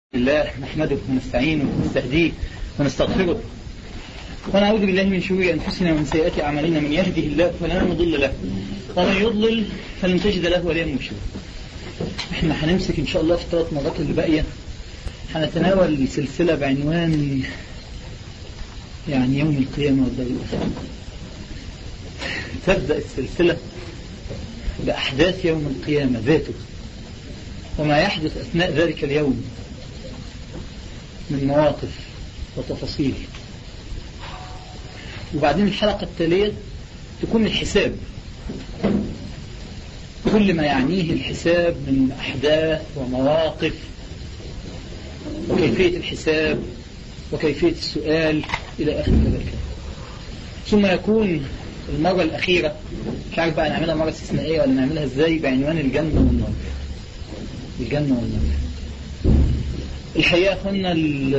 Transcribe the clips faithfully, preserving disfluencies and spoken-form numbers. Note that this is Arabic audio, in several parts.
الله نحمده ونستعينه ونستهديه ونستغفره ونعوذ بالله من شرور أنفسنا ومن سيئات أعمالنا. من يهده الله فلا مضل له ومن يضلل فلن تجد له وليا مرشدا. احنا هنمسك إن شاء الله في الثلاث مرات اللي باقية هنتناول سلسلة بعنوان يعني يوم القيامة والدار الآخرة. تبدأ السلسلة بأحداث يوم القيامة ذاته وما يحدث أثناء ذلك اليوم من مواقف وتفاصيل، وبعدين الحلقة التالية تكون الحساب، كل ما يعنيه الحساب من أحداث ومواقف وكيفية الحساب وكيفية السؤال إلى آخر ذلك. ثم يكون المرة الأخيرة مش عارف بقى نعملها مرة استثنائية ولا نعملها إزاي بعنوان الجنة والنار. الجنة والنار الحقيقة أخوانا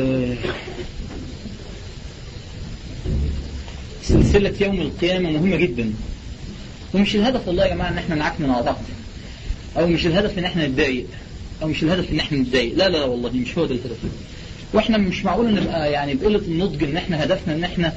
سلسلة يوم القيامة مهمة جدا، ومش الهدف والله يا جماعة ان احنا نعكمن على بعض، او مش الهدف ان احنا نتضايق، او مش الهدف ان احنا نتضايق، لا لا والله مش هو ده الهدف. واحنا مش معقول نبقى يعني بقلة النضج ان احنا هدفنا ان احنا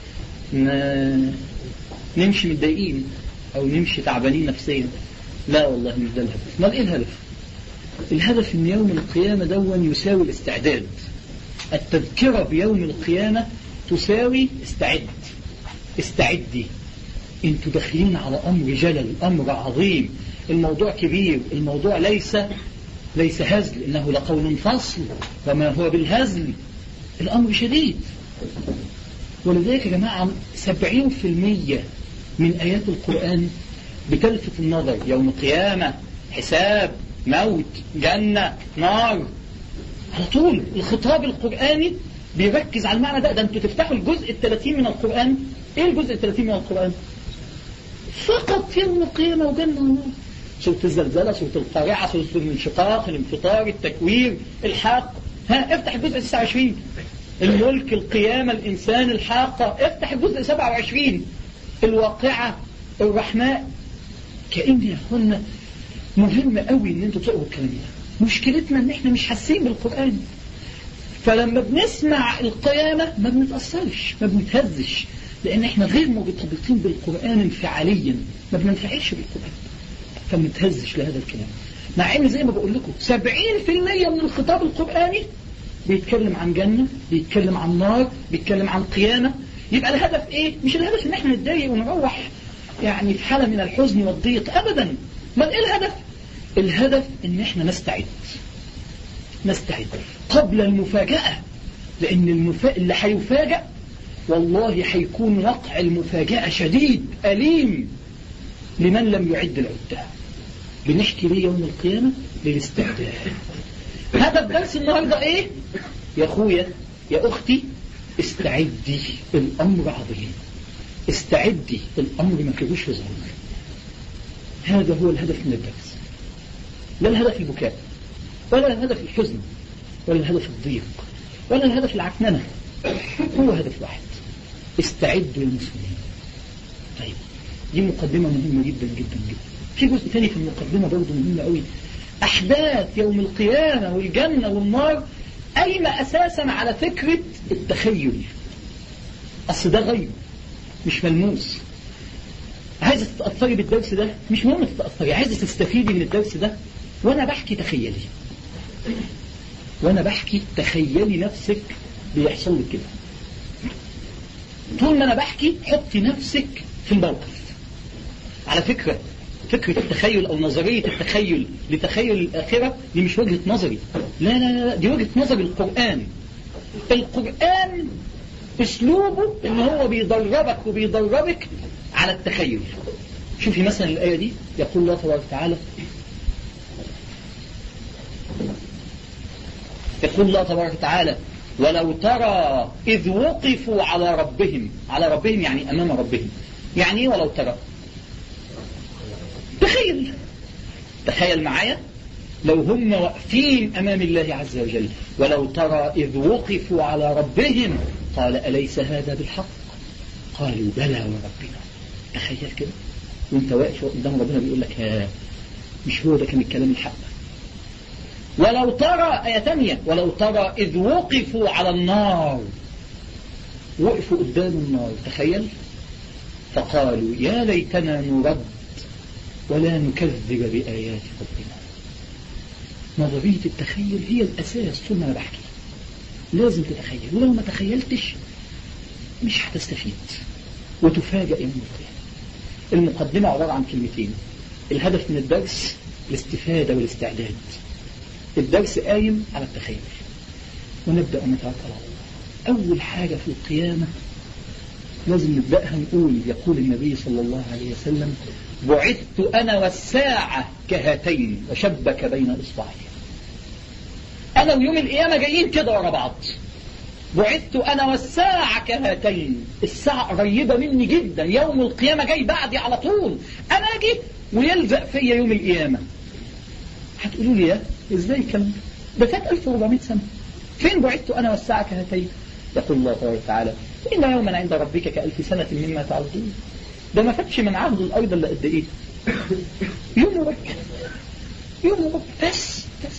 نمشي متضايقين او نمشي تعبانين نفسيا، لا والله مش ده الهدف. ما ايه الهدف؟ الهدف ان يوم القيامة دون يساوي الاستعداد. التذكرة بيوم القيامة تساوي استعد، استعدي، انتوا داخلين على امر جلل، امر عظيم، الموضوع كبير، الموضوع ليس ليس هزل، انه لقول فصل وما هو بالهزل، الامر شديد. ولذلك يا جماعة سبعين في المية من ايات القرآن بتلفت النظر. يوم القيامة، حساب، موت، جنة، نار، على طول الخطاب القرآني بيركز على المعنى ده. ده انتوا تفتحوا الجزء الثلاثين من القرآن. ايه الجزء الثلاثين من القرآن؟ فقط يوم القيامة وجنة ونار. سورة الزلزلة، سورة القارعة، سورة الانشقاق، الانفطار، التكوير، الحاق. ها افتح الجزء تسعة وعشرين، الملك، القيامة، الإنسان، الحاقة. افتح الجزء سبعة وعشرين، الواقعة، الرحماء. كأن يا اخوانا مهم قوي ان انتوا تقروا الكلام ده. مشكلتنا ان احنا مش حاسين بالقرآن، فلما بنسمع القيامة ما بنتأثرش، ما بنتهزش، لان احنا غير مرتبطين بالقرآن انفعاليا، ما بننفعلش بالقرآن فما بنتهزش لهذا الكلام. مع ان زي ما بقول لكم سبعين في المية من الخطاب القرآني بيتكلم عن جنة، بيتكلم عن نار، بيتكلم عن قيامة. يبقى الهدف ايه؟ مش الهدف ان احنا نتضايق ونروح يعني في حالة من الحزن والضيق ابدا. ما ايه الهدف؟ الهدف ان احنا نستعد، نستعد قبل المفاجأة، لان المفا... اللي هيفاجأ والله هيكون وقع المفاجأة شديد أليم لمن لم يعد العدة. بنحكي ليه يوم القيامة؟ للاستعداد. هدف درس النهاردة ايه؟ يا اخويا يا اختي استعدي، الامر عظيم، استعدي، الامر ما فيهوش هزار. هذا هو الهدف من الدرس، لا الهدف البكاء ولا الهدف الحزن ولا الهدف الضيق ولا الهدف العكننة، هو هدف واحد، استعدوا المسلمين. طيب دي مقدمة مهمة جدا جدا جدا. في جزء ثاني في المقدمة برضه مهمة قوي. أحداث يوم القيامة والجنة والنار قايمة أساسا على فكرة التخيل. أصل ده غيب مش ملموس. عايزة تتأثري بالدرس ده، مش مهم تتأثري، عايزة تستفيدي من الدرس ده. وأنا بحكي تخيلي، وأنا بحكي تخيلي نفسك بيحصل لك كده. طول ما أنا بحكي حطي نفسك في الموقف. على فكرة فكرة التخيل أو نظرية التخيل لتخيل الآخرة دي مش وجهة نظري، لا لا لا، دي وجهة نظر القرآن. القرآن اسلوبه ان هو بيدربك وبيدربك على التخيل. شوفي مثلا الآية دي، يقول الله تبارك وتعالى، يقول الله تبارك وتعالى ولو ترى إذ وقفوا على ربهم. على ربهم يعني أمام ربهم. يعني ايه ولو ترى؟ تخيل، تخيل معايا لو هم واقفين أمام الله عز وجل، ولو ترى إذ وقفوا على ربهم قال أليس هذا بالحق؟ قالوا بلى وربنا. تخيل كده وانت واقف قدام ربنا بيقول لك ها، مش هو ده كان الكلام الحق؟ ولو ترى آية تانية ولو ترى إذ وقفوا على النار، وقفوا قدام النار، تخيل، فقالوا يا ليتنا نرد ولا نكذب بآيات ربنا. نظرية التخيل هي الأساس طول ما أنا بحكي، لازم تتخيل، ولو ما تخيلتش مش هتستفيد وتفاجأ يوم القيامة. المقدمة عبارة عن كلمتين، الهدف من الدرس الاستفادة والاستعداد. الدرس قايم على التخيل، ونبدأ نتوكل على الله. أول حاجة في القيامة لازم نبدأها نقول، يقول النبي صلى الله عليه وسلم بعثت أنا والساعة كهاتين، وشبك بين إصبعين. أنا ويوم القيامة جايين كده ورا بعض. بعثت أنا والساعة كهاتين، الساعة قريبة مني جدا، يوم القيامة جاي بعدي على طول، أنا أجي ويلزق فيا يوم القيامة. هتقولوا لي يا إزاي الكلام ده؟ فات ألف وأربعمائة سنة، فين بعثت أنا والساعة كهاتين؟ يقول الله تبارك وتعالى إن يوما عند ربك كألف سنة مما تعدون. ده ما فاتش من عهد الأرض إلا قد إيه؟ يوم ربك، يوم ربك بس بس.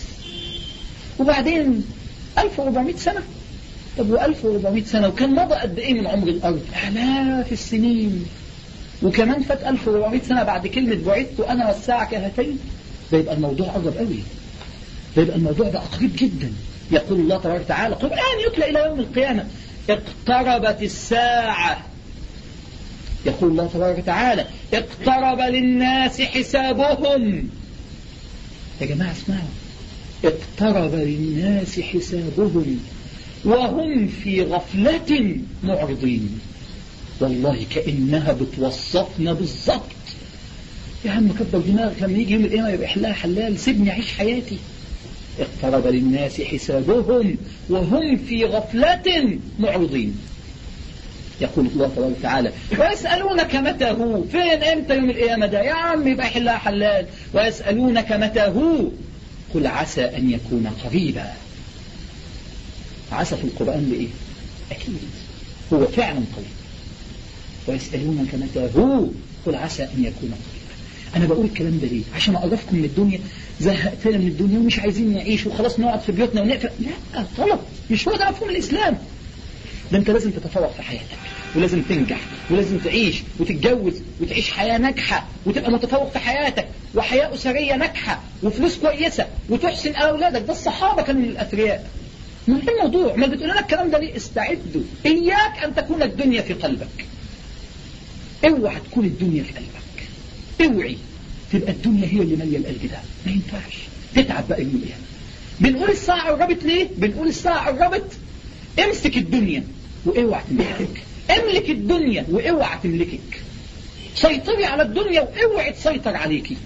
وبعدين ألف وأربعمائة سنة. طب وألف وأربعمائة سنة وكان مضى قد إيه من عمر الأرض؟ آلاف السنين. وكمان فات ألف وأربعمائة سنة بعد كلمة بعثت أنا والساعة كهاتين. ده يبقى الموضوع قرب قوي، ده يبقى الموضوع ده قريب جدا. يقول الله تبارك وتعالى قرآن يتلى إلى يوم القيامة اقتربت الساعة. يقول الله تبارك وتعالى اقترب للناس حسابهم. يا جماعة اسمعوا، اقترب للناس حسابهم وهم في غفلة معرضين. والله كأنها بتوصفنا بالضبط. يا عم كبر دماغك، لما يجي يوم القيامة يبقى حلال حلال، سيبني أعيش حياتي. اقترب للناس حسابهم وهم في غفلة معرضين. يقول الله تبارك وتعالى ويسألونك متى هو، فين امتى يوم القيامة ده؟ يا عم يبقى حلها حلال. ويسألونك متى هو قل عسى أن يكون قريبا. عسى في القرآن لإيه؟ أكيد هو فعلا قريب. ويسألونك متى هو قل عسى أن يكون قريبا. أنا بقول الكلام ده ليه؟ عشان أقرفكم من الدنيا، زهقتنا من الدنيا ومش عايزين نعيش وخلاص نقعد في بيوتنا ونقفل. لا طلب، مش هو ده مفهوم الإسلام. ده أنت لازم تتفوق في حياتك، ولازم تنجح، ولازم تعيش وتتجوز وتعيش حياة ناجحة، وتبقى متفوق في حياتك، وحياة أسرية ناجحة، وفلوس كويسة، وتحسن أولادك. ده الصحابة كانوا من الأثرياء. ما في الموضوع، ما بتقول لنا الكلام ده ليه؟ استعدوا. إياك أن تكون الدنيا في قلبك. اوعى تكون الدنيا في قلبك، اوعي تبقى الدنيا هي اللي مالية القلب ده. ما ينفعش. تتعب بقى يوم القيامة. بنقول الساعة قربت ليه؟ بنقول الساعة قربت. امسك الدنيا واوعى تملكك، املك الدنيا واوعى تملكك، سيطري على الدنيا واوعى تسيطر عليكي.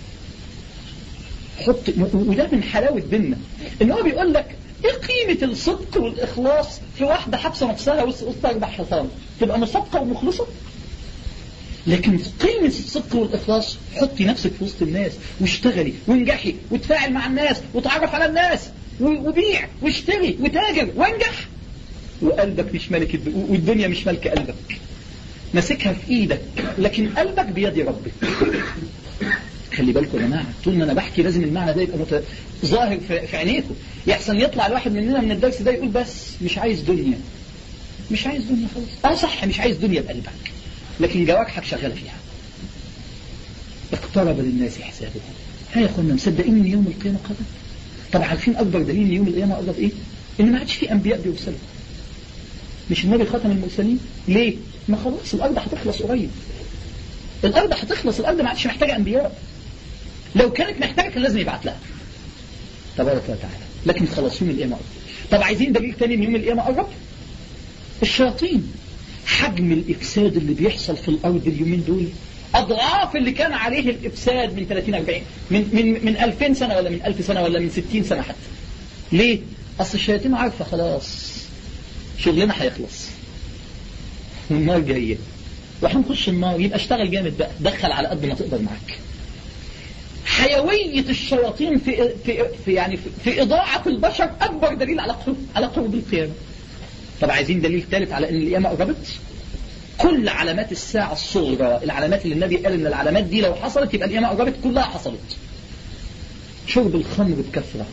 حط، وده من حلاوة ديننا ان هو بيقول لك ايه قيمة الصدق والاخلاص في واحدة حبسة نفسها وسط اربع حيطان تبقى مصدقة ومخلصة؟ لكن قيمة الصدق والإخلاص حطي نفسك في وسط الناس واشتغلي وانجحي وتفاعل مع الناس وتعرف على الناس وبيع واشتري وتاجر وانجح، وقلبك مش ملك والدنيا مش ملك قلبك، ماسكها في ايدك لكن قلبك بيد ربك. خلي بالكم يا جماعه، طول ما انا بحكي لازم المعنى ده يبقى مت... ظاهر في... في عينيكم. يحسن يطلع الواحد مننا من الدرس ده يقول بس مش عايز دنيا، مش عايز دنيا خالص. اه صح، مش عايز دنيا بقلبك لكن جوارحك شغاله فيها. اقترب للناس حسابهم. ها يا اخوانا، مصدقين ان يوم القيامه قرب؟ طبعا عارفين اكبر دليل ان يوم القيامه قرب ايه؟ ان ما عادش في انبياء بيرسلوا. مش النبي خاتم المرسلين؟ ليه؟ ما خلاص الارض هتخلص قريب. الارض هتخلص، الارض ما عادش محتاجه انبياء. لو كانت محتاجه كان لازم يبعت لها تبارك وتعالى، لكن خلاص يوم القيامه قرب. طب عايزين دليل تاني ان يوم القيامه قرب؟ الشياطين. حجم الافساد اللي بيحصل في الارض اليومين دول اضعاف اللي كان عليه الافساد من ثلاثين أربعين من من من ألفين سنه ولا من ألف سنه ولا من ستين سنه حتى. ليه؟ اصل الشياطين عارفه خلاص شغلنا هيخلص والنار جايه وهنخش النار، يبقى اشتغل جامد بقى، دخل على قد ما تقدر معاك. حيويه الشياطين في في, في يعني في, في اضاعه البشر اكبر دليل على قرب على قرب القيامه. طب عايزين دليل ثالث على ان القيامه قربت؟ كل علامات الساعه الصغرى، العلامات اللي النبي قال ان العلامات دي لو حصلت يبقى القيامه قربت، كلها حصلت. شرب الخمر بكثره،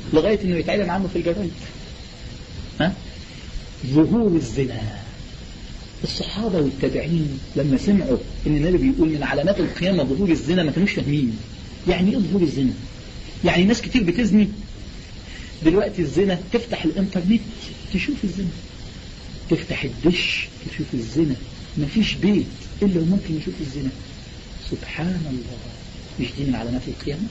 لغاية انه يتعلم عنه في الجرايد. ها؟ ظهور الزنا. الصحابة والتابعين لما سمعوا ان النبي بيقول من علامات القيامة ظهور الزنا ما كانوش فاهمين يعني ايه ظهور الزنا. يعني ناس كتير بتزني دلوقتي. الزنا تفتح الانترنت تشوف الزنا، تفتح الدش تشوف الزنا، مفيش بيت الا وممكن يشوف الزنا. سبحان الله، مش دي من علامات القيامة؟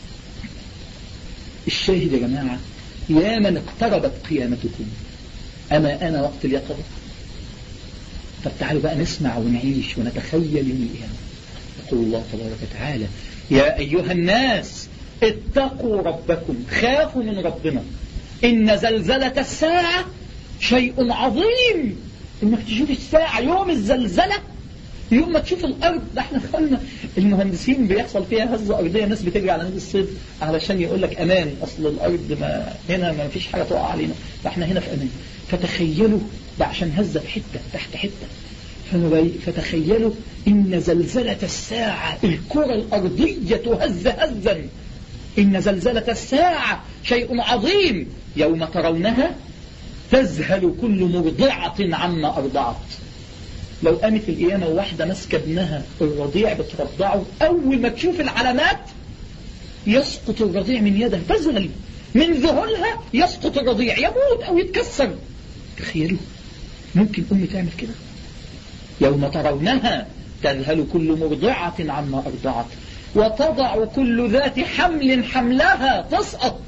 الشاهد يا جماعة، يا من اقتربت قيامتكم أما أنا وقت اليقظة. طب تعالوا بقى نسمع ونعيش ونتخيل يوم القيامة. يقول الله تبارك وتعالى: يا أيها الناس اتقوا ربكم، خافوا من ربنا، إن زلزلة الساعة شيء عظيم. إنك تشوف الساعة يوم الزلزلة، يوم ما تشوف الأرض. ده احنا خلنا المهندسين بيحصل فيها هزة أرضية، الناس بتجري على نادي الصيد علشان يقول لك أمان، أصل الأرض ما هنا ما فيش حاجة تقع علينا، فاحنا هنا في أمان. فتخيلوا ده عشان هزة في حتة تحت حتة. فتخيلوا إن زلزلة الساعة، الكرة الأرضية تهز هزا. إن زلزلة الساعة شيء عظيم، يوم ترونها تذهل كل مرضعة عما أرضعت. لو قامت القيامة وواحدة ماسكة ابنها الرضيع بترضعه، أول ما تشوف العلامات يسقط الرضيع من يدها، تذهل من ذهولها، يسقط الرضيع يموت أو يتكسر. تخيلوا ممكن أم تعمل كده؟ يوم ترونها تذهل كل مرضعة عما أرضعت وتضع كل ذات حمل حملها، تسقط.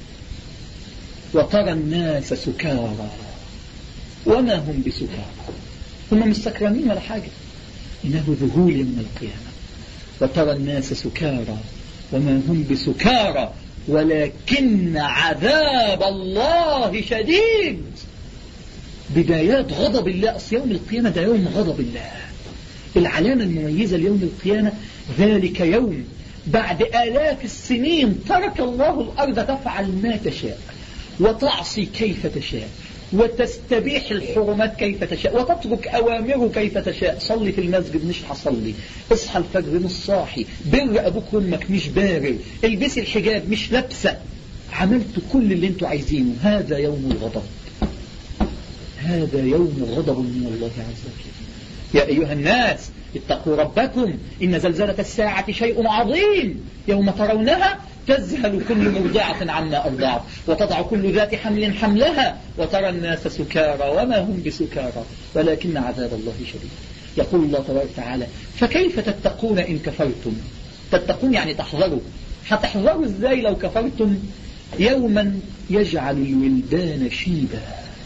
وترى الناس سكارى وما هم بسكارى، هم مش سكرانين ولا حاجة، إنه ذهول من القيامة. وترى الناس سكارى وما هم بسكارى ولكن عذاب الله شديد. بدايات غضب الله. أصل يوم القيامة ده يوم غضب الله. العلامة المميزة ليوم القيامة ذلك يوم بعد آلاف السنين ترك الله الأرض تفعل ما تشاء وتعصي كيف تشاء وتستبيح الحرمات كيف تشاء وتترك أوامره كيف تشاء. صلي في المسجد مش هصلي، اصحى الفجر مش صاحي، بر أبوك وأمك مش بارر، البسي الحجاب مش لابسة، عملت كل اللي انتوا عايزينه. هذا يوم الغضب، هذا يوم غضب من الله عز وجل. يا أيها الناس اتقوا ربكم إن زلزلة الساعة شيء عظيم، يوم ترونها تذهل كل مرضعة عما أرضعت وتضع كل ذات حمل حملها وترى الناس سكارى وما هم بسكارى ولكن عذاب الله شديد. يقول الله تبارك وتعالى: فكيف تتقون إن كفرتم؟ تتقون يعني تحذروا. هتحذروا ازاي لو كفرتم؟ يوما يجعل الولدان شيبا،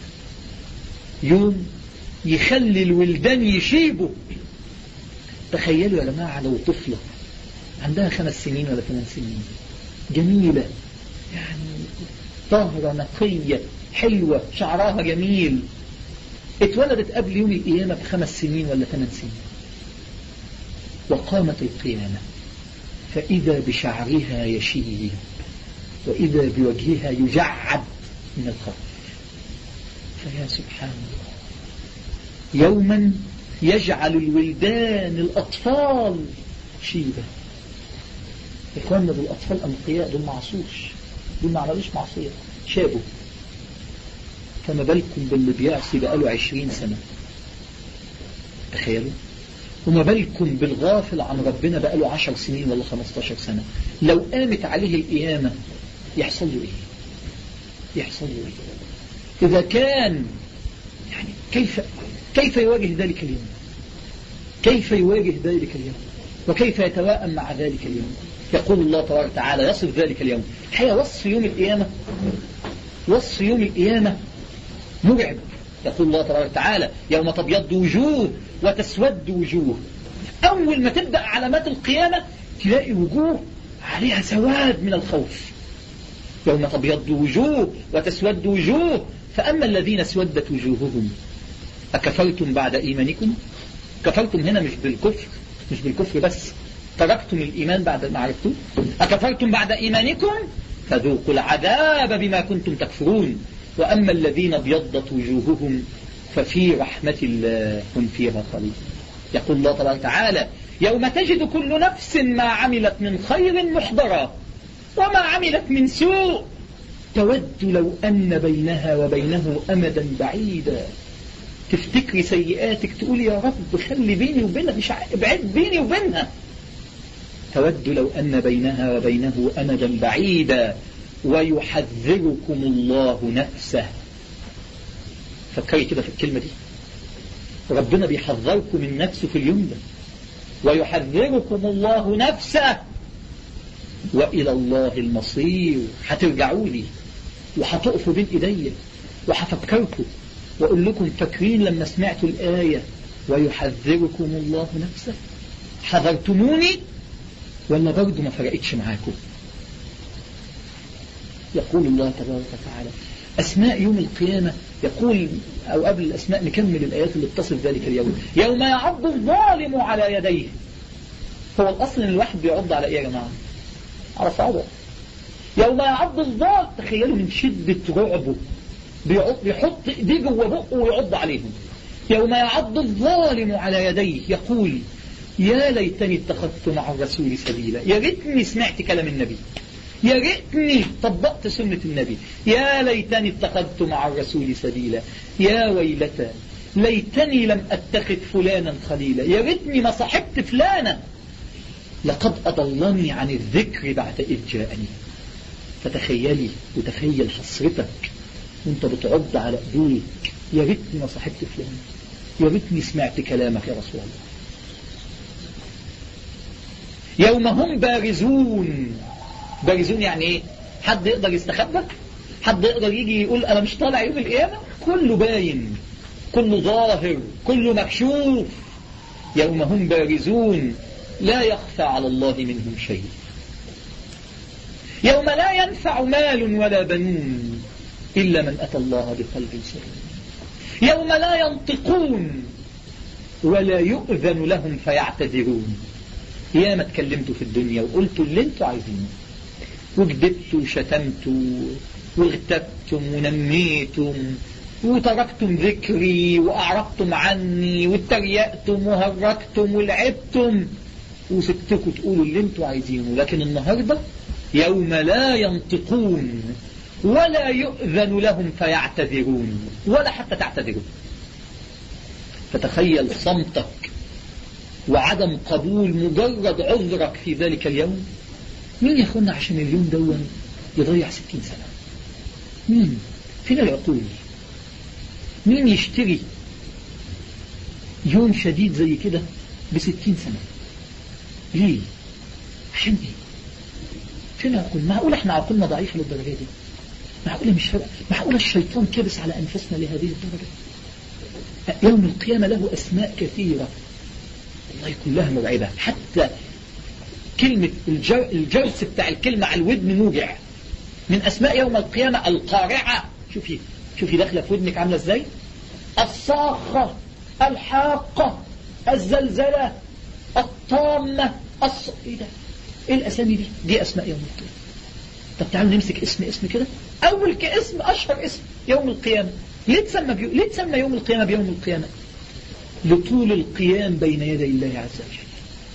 يوم يخلي الولدان يشيبوا. تخيلوا يا جماعة لو طفلة عندها خمس سنين ولا ثمان سنين، جميلة يعني طاهرة نقية حلوة شعرها جميل، اتولدت قبل يوم القيامة بخمس سنين ولا ثمان سنين، وقامت القيامة فإذا بشعرها يشيب وإذا بوجهها يجعد من الخوف. فيا سبحان الله، يوما يجعل الولدان الأطفال شيبة. إخواننا دول الأطفال أنقياء، دول معصوش، دول ما عملوش معصية، شابوا. فما بالكم باللي بيعصي بقاله عشرين سنة، تخيلوا. وما بالكم بالغافل عن ربنا بقاله عشر سنين ولا خمستاشر سنة. لو قامت عليه القيامة يحصل له إيه؟ يحصل له إيه؟ إذا كان يعني كيف كيف يواجه ذلك اليوم؟ كيف يواجه ذلك اليوم؟ وكيف يتواءم مع ذلك اليوم؟ يقول الله تبارك وتعالى يصف ذلك اليوم. الحقيقة وصف يوم القيامة، وصف يوم القيامة مرعب. يقول الله تبارك وتعالى: يوم تبيض وجوه وتسود وجوه. أول ما تبدأ علامات القيامة تلاقي وجوه عليها سواد من الخوف. يوم تبيض وجوه وتسود وجوه، فأما الذين اسودت وجوههم أكفرتم بعد إيمانكم؟ كفرتم هنا مش بالكفر، مش بالكفر بس، تركتم الإيمان بعد ما عرفتم. أكفرتم بعد إيمانكم فذوقوا العذاب بما كنتم تكفرون. وأما الذين ابيضت وجوههم ففي رحمة الله هم فيها خالدون. يقول الله تبارك وتعالى: يوم تجد كل نفس ما عملت من خير محضرا وما عملت من سوء تود لو أن بينها وبينه أمدا بعيدا. تفتكري سيئاتك تقول يا رب خلي بيني وبينها، مش ابعد بيني وبينها. تود لو أن بينها وبينه أمدا بعيدا ويحذركم الله نفسه. فكري كده في الكلمة دي، ربنا بيحذركم من نفسه في اليوم ده. ويحذركم الله نفسه وإلى الله المصير. هترجعوا لي وهتقفوا بين إيدي وهفكركم وأقول لكم فاكرين لما سمعتوا الآية ويحذركم الله نفسه؟ حذرتموني ولا برضو ما فرقتش معاكم؟ يقول الله تبارك وتعالى أسماء يوم القيامة، يقول أو قبل الأسماء نكمل الآيات اللي تصف ذلك اليوم. يوم يعض الظالم على يديه. هو الأصل إن الواحد بيعض على إيه يا جماعة؟ على صعبه. يوم يعض الظالم، تخيلوا من شدة رعبه بيحط ايديه جوه بقه ويعض عليهم. يوم يعض الظالم على يديه يقول يا ليتني اتخذت مع الرسول سبيلا. يا ريتني سمعت كلام النبي، يا ريتني طبقت سنة النبي، يا ليتني اتخذت مع الرسول سبيلا، يا ويلتى ليتني لم اتخذ فلانا خليلا، يا ريتني ما صحبت فلانا، لقد أضلني عن الذكر بعد إذ جاءني. فتخيلي وتخيل حسرتك وانت بتعض على ايديك، يا ريتني ما صحبت فلان، يا ريتني سمعت كلامك يا رسول الله. يوم هم بارزون. بارزون يعني ايه؟ حد يقدر يستخبى؟ حد يقدر يجي يقول انا مش طالع يوم القيامة؟ كله باين، كله ظاهر، كله مكشوف. يوم هم بارزون لا يخفى على الله منهم شيء. يوم لا ينفع مال ولا بنون إلا من أتى الله بقلب سليم. يوم لا ينطقون ولا يؤذن لهم فيعتذرون. يا ما اتكلمتوا في الدنيا وقلتوا اللي انتوا عايزينه، وكذبتوا وشتمتوا واغتبتم ونميتم وتركتم ذكري وأعرضتم عني واتريقتم وهرجتم ولعبتم، وسبتكم تقولوا اللي انتوا عايزينه. لكن النهاردة يوم لا ينطقون ولا يؤذن لهم فيعتذرون، ولا حتى تعتذروا. فتخيل صمتك وعدم قبول مجرد عذرك في ذلك اليوم. مين يخلنا عشان اليوم دون يضيع ستين سنة؟ مين؟ فين العقول؟ مين يشتري يوم شديد زي كده بستين سنة؟ ليه؟ عشان ايه؟ فين العقول؟ معقول احنا عقولنا ضعيفة للدرجة دي؟ معقولة مش فرق؟ معقولة الشيطان كبس على أنفسنا لهذه الدرجة؟ يوم القيامة له أسماء كثيرة والله كلها مرعبة. حتى كلمة الجر... الجرس بتاع الكلمة على الودن موجع. من أسماء يوم القيامة القارعة. شوفي شوفي داخلة في ودنك عاملة ازاي؟ الصاخة، الحاقة، الزلزلة، الطامة، الص... ايه ده؟ ايه الأسامي دي؟ دي أسماء يوم القيامة. طب تعالوا نمسك اسم اسم كده. أول كاسم أشهر اسم يوم القيامة. ليه تسمى بيو... ليه تسمى يوم القيامة بيوم القيامة؟ لطول القيام بين يدي الله عز وجل.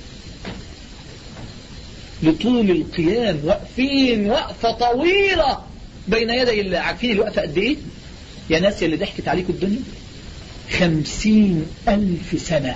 لطول القيام، واقفين وقفة طويلة بين يدي الله. عارفين الوقفة قد ايه يا ناس اللي ضحكت عليكم الدنيا؟ خمسين ألف سنة.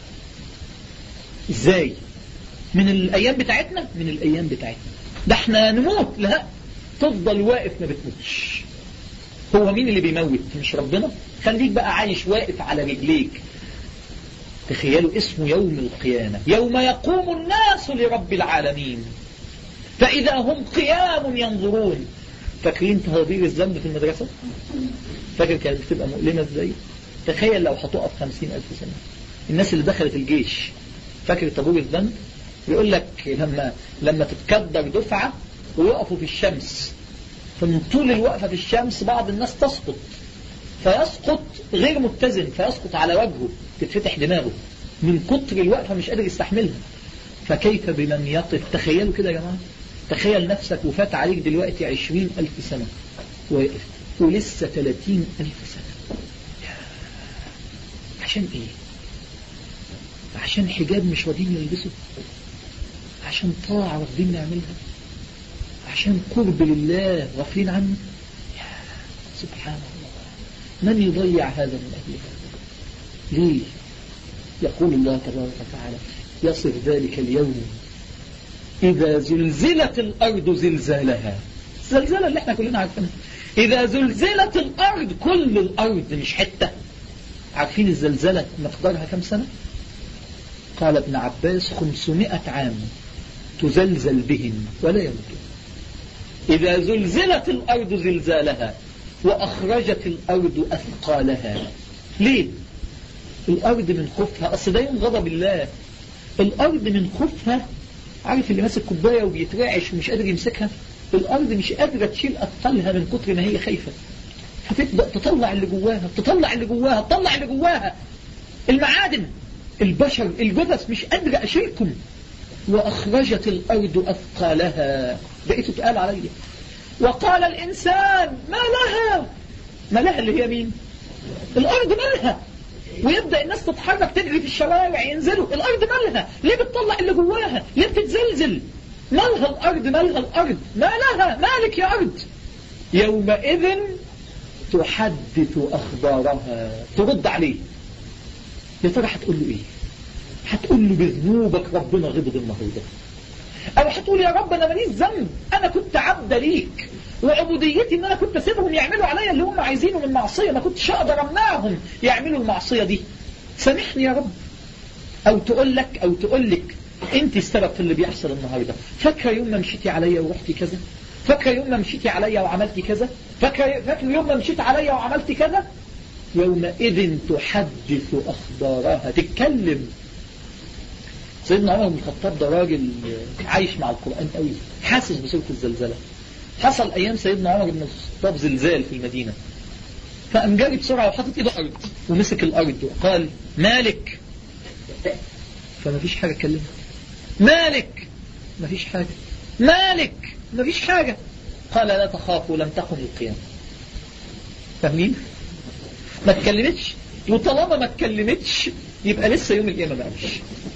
ازاي؟ من الأيام بتاعتنا؟ من الأيام بتاعتنا. ده احنا نموت؟ لا، تفضل واقف ما بتموتش. هو مين اللي بيموت؟ مش ربنا؟ خليك بقى عايش واقف على رجليك. تخيلوا اسمه يوم القيامة. يوم يقوم الناس لرب العالمين فإذا هم قيام ينظرون. فاكرين تهابير الذنب في المدرسة؟ فاكر كانت بتبقى مؤلمة ازاي؟ تخيل لو هتقف خمسين ألف سنة. الناس اللي دخلت الجيش، فاكر طابور الذنب؟ بيقول لك لما لما تتكدر دفعة ويقفوا في الشمس، فمن طول الوقفة في الشمس بعض الناس تسقط، فيسقط غير متزن، فيسقط على وجهه، تتفتح دماغه من كتر الوقفة مش قادر يستحملها. فكيف بمن يقف؟ تخيلوا كده يا جماعة. تخيل نفسك وفات عليك دلوقتي عشرين ألف سنة ويقف ولسه ثلاثين ألف سنة. عشان ايه؟ عشان حجاب مش راضين يلبسه؟ عشان طاعة راضين نعملها؟ عشان قرب لله غافلين عنه؟ سبحان الله، من يضيع هذا من أجلها؟ ليه؟ يقول الله تبارك وتعالى يصف ذلك اليوم إذا زلزلت الأرض زلزالها. الزلزلة اللي احنا كلنا عارفينها، إذا زلزلت الأرض، كل الأرض مش حتة. عارفين الزلزلة مقدارها كم سنة؟ قال ابن عباس خمسمائة عام تزلزل بهم ولا يموتون. إذا زلزلت الأرض زلزالها وأخرجت الأرض أثقالها. ليه؟ الأرض من خوفها، أصل ده يوم غضب الله. الأرض من خوفها، عارف اللي ماسك كوباية وبيترعش ومش قادر يمسكها، الأرض مش قادرة تشيل أثقالها من كتر ما هي خايفة، فتبدأ تطلع اللي جواها تطلع اللي جواها تطلع اللي جواها المعادن، البشر، الجثث، مش قادرة أشيلكم. وأخرجت الأرض أثقالها، بقيتوا تقال علي. وقال الإنسان ما لها، ما لها اللي هي مين؟ الأرض مالها. ويبدأ الناس تتحرك تجري في الشوارع ينزلوا، الأرض مالها، ليه بتطلع اللي جواها، ليه بتتزلزل؟ مالها الأرض، مالها الأرض، ما لها، مالك يا أرض. يومئذ تحدث أخبارها، ترد عليه. يا ترى هتقول له إيه؟ هتقول له بذنوبك ربنا غضب النهارده، أو هتقول يا رب أنا ماليش ذنب، أنا كنت عبد ليك، وعبوديتي إن أنا كنت أسيبهم يعملوا عليا اللي هم عايزينه من معصية، ما كنتش أقدر أمنعهم يعملوا المعصية دي، سامحني يا رب. أو تقول لك أو تقول لك أنت السبب في اللي بيحصل النهارده. فاكرة يوم ما مشيتي عليا ورحتي كذا؟ فاكرة يوم ما مشيتي عليا وعملتي كذا؟ فاكرة فاكرة يوم ما مشيت عليا وعملتي كذا؟ يومئذ تحدث أخبارها، تتكلم. سيدنا عمر بن الخطاب ده راجل عايش مع القرآن قوي، حاسس بصوت الزلزلة. حصل أيام سيدنا عمر بن الخطاب زلزال في المدينة، فقام جاري بسرعة وحطت إيده الأرض ومسك الأرض وقال مالك، فما فيش حاجة تكلمها. مالك، ما فيش حاجة. مالك، ما فيش حاجة. قال لا تخافوا لم تقم القيامة. فاهمين؟ ما تكلمتش، وطالما ما تكلمتش يبقى لسه يوم القيامة ما قامش.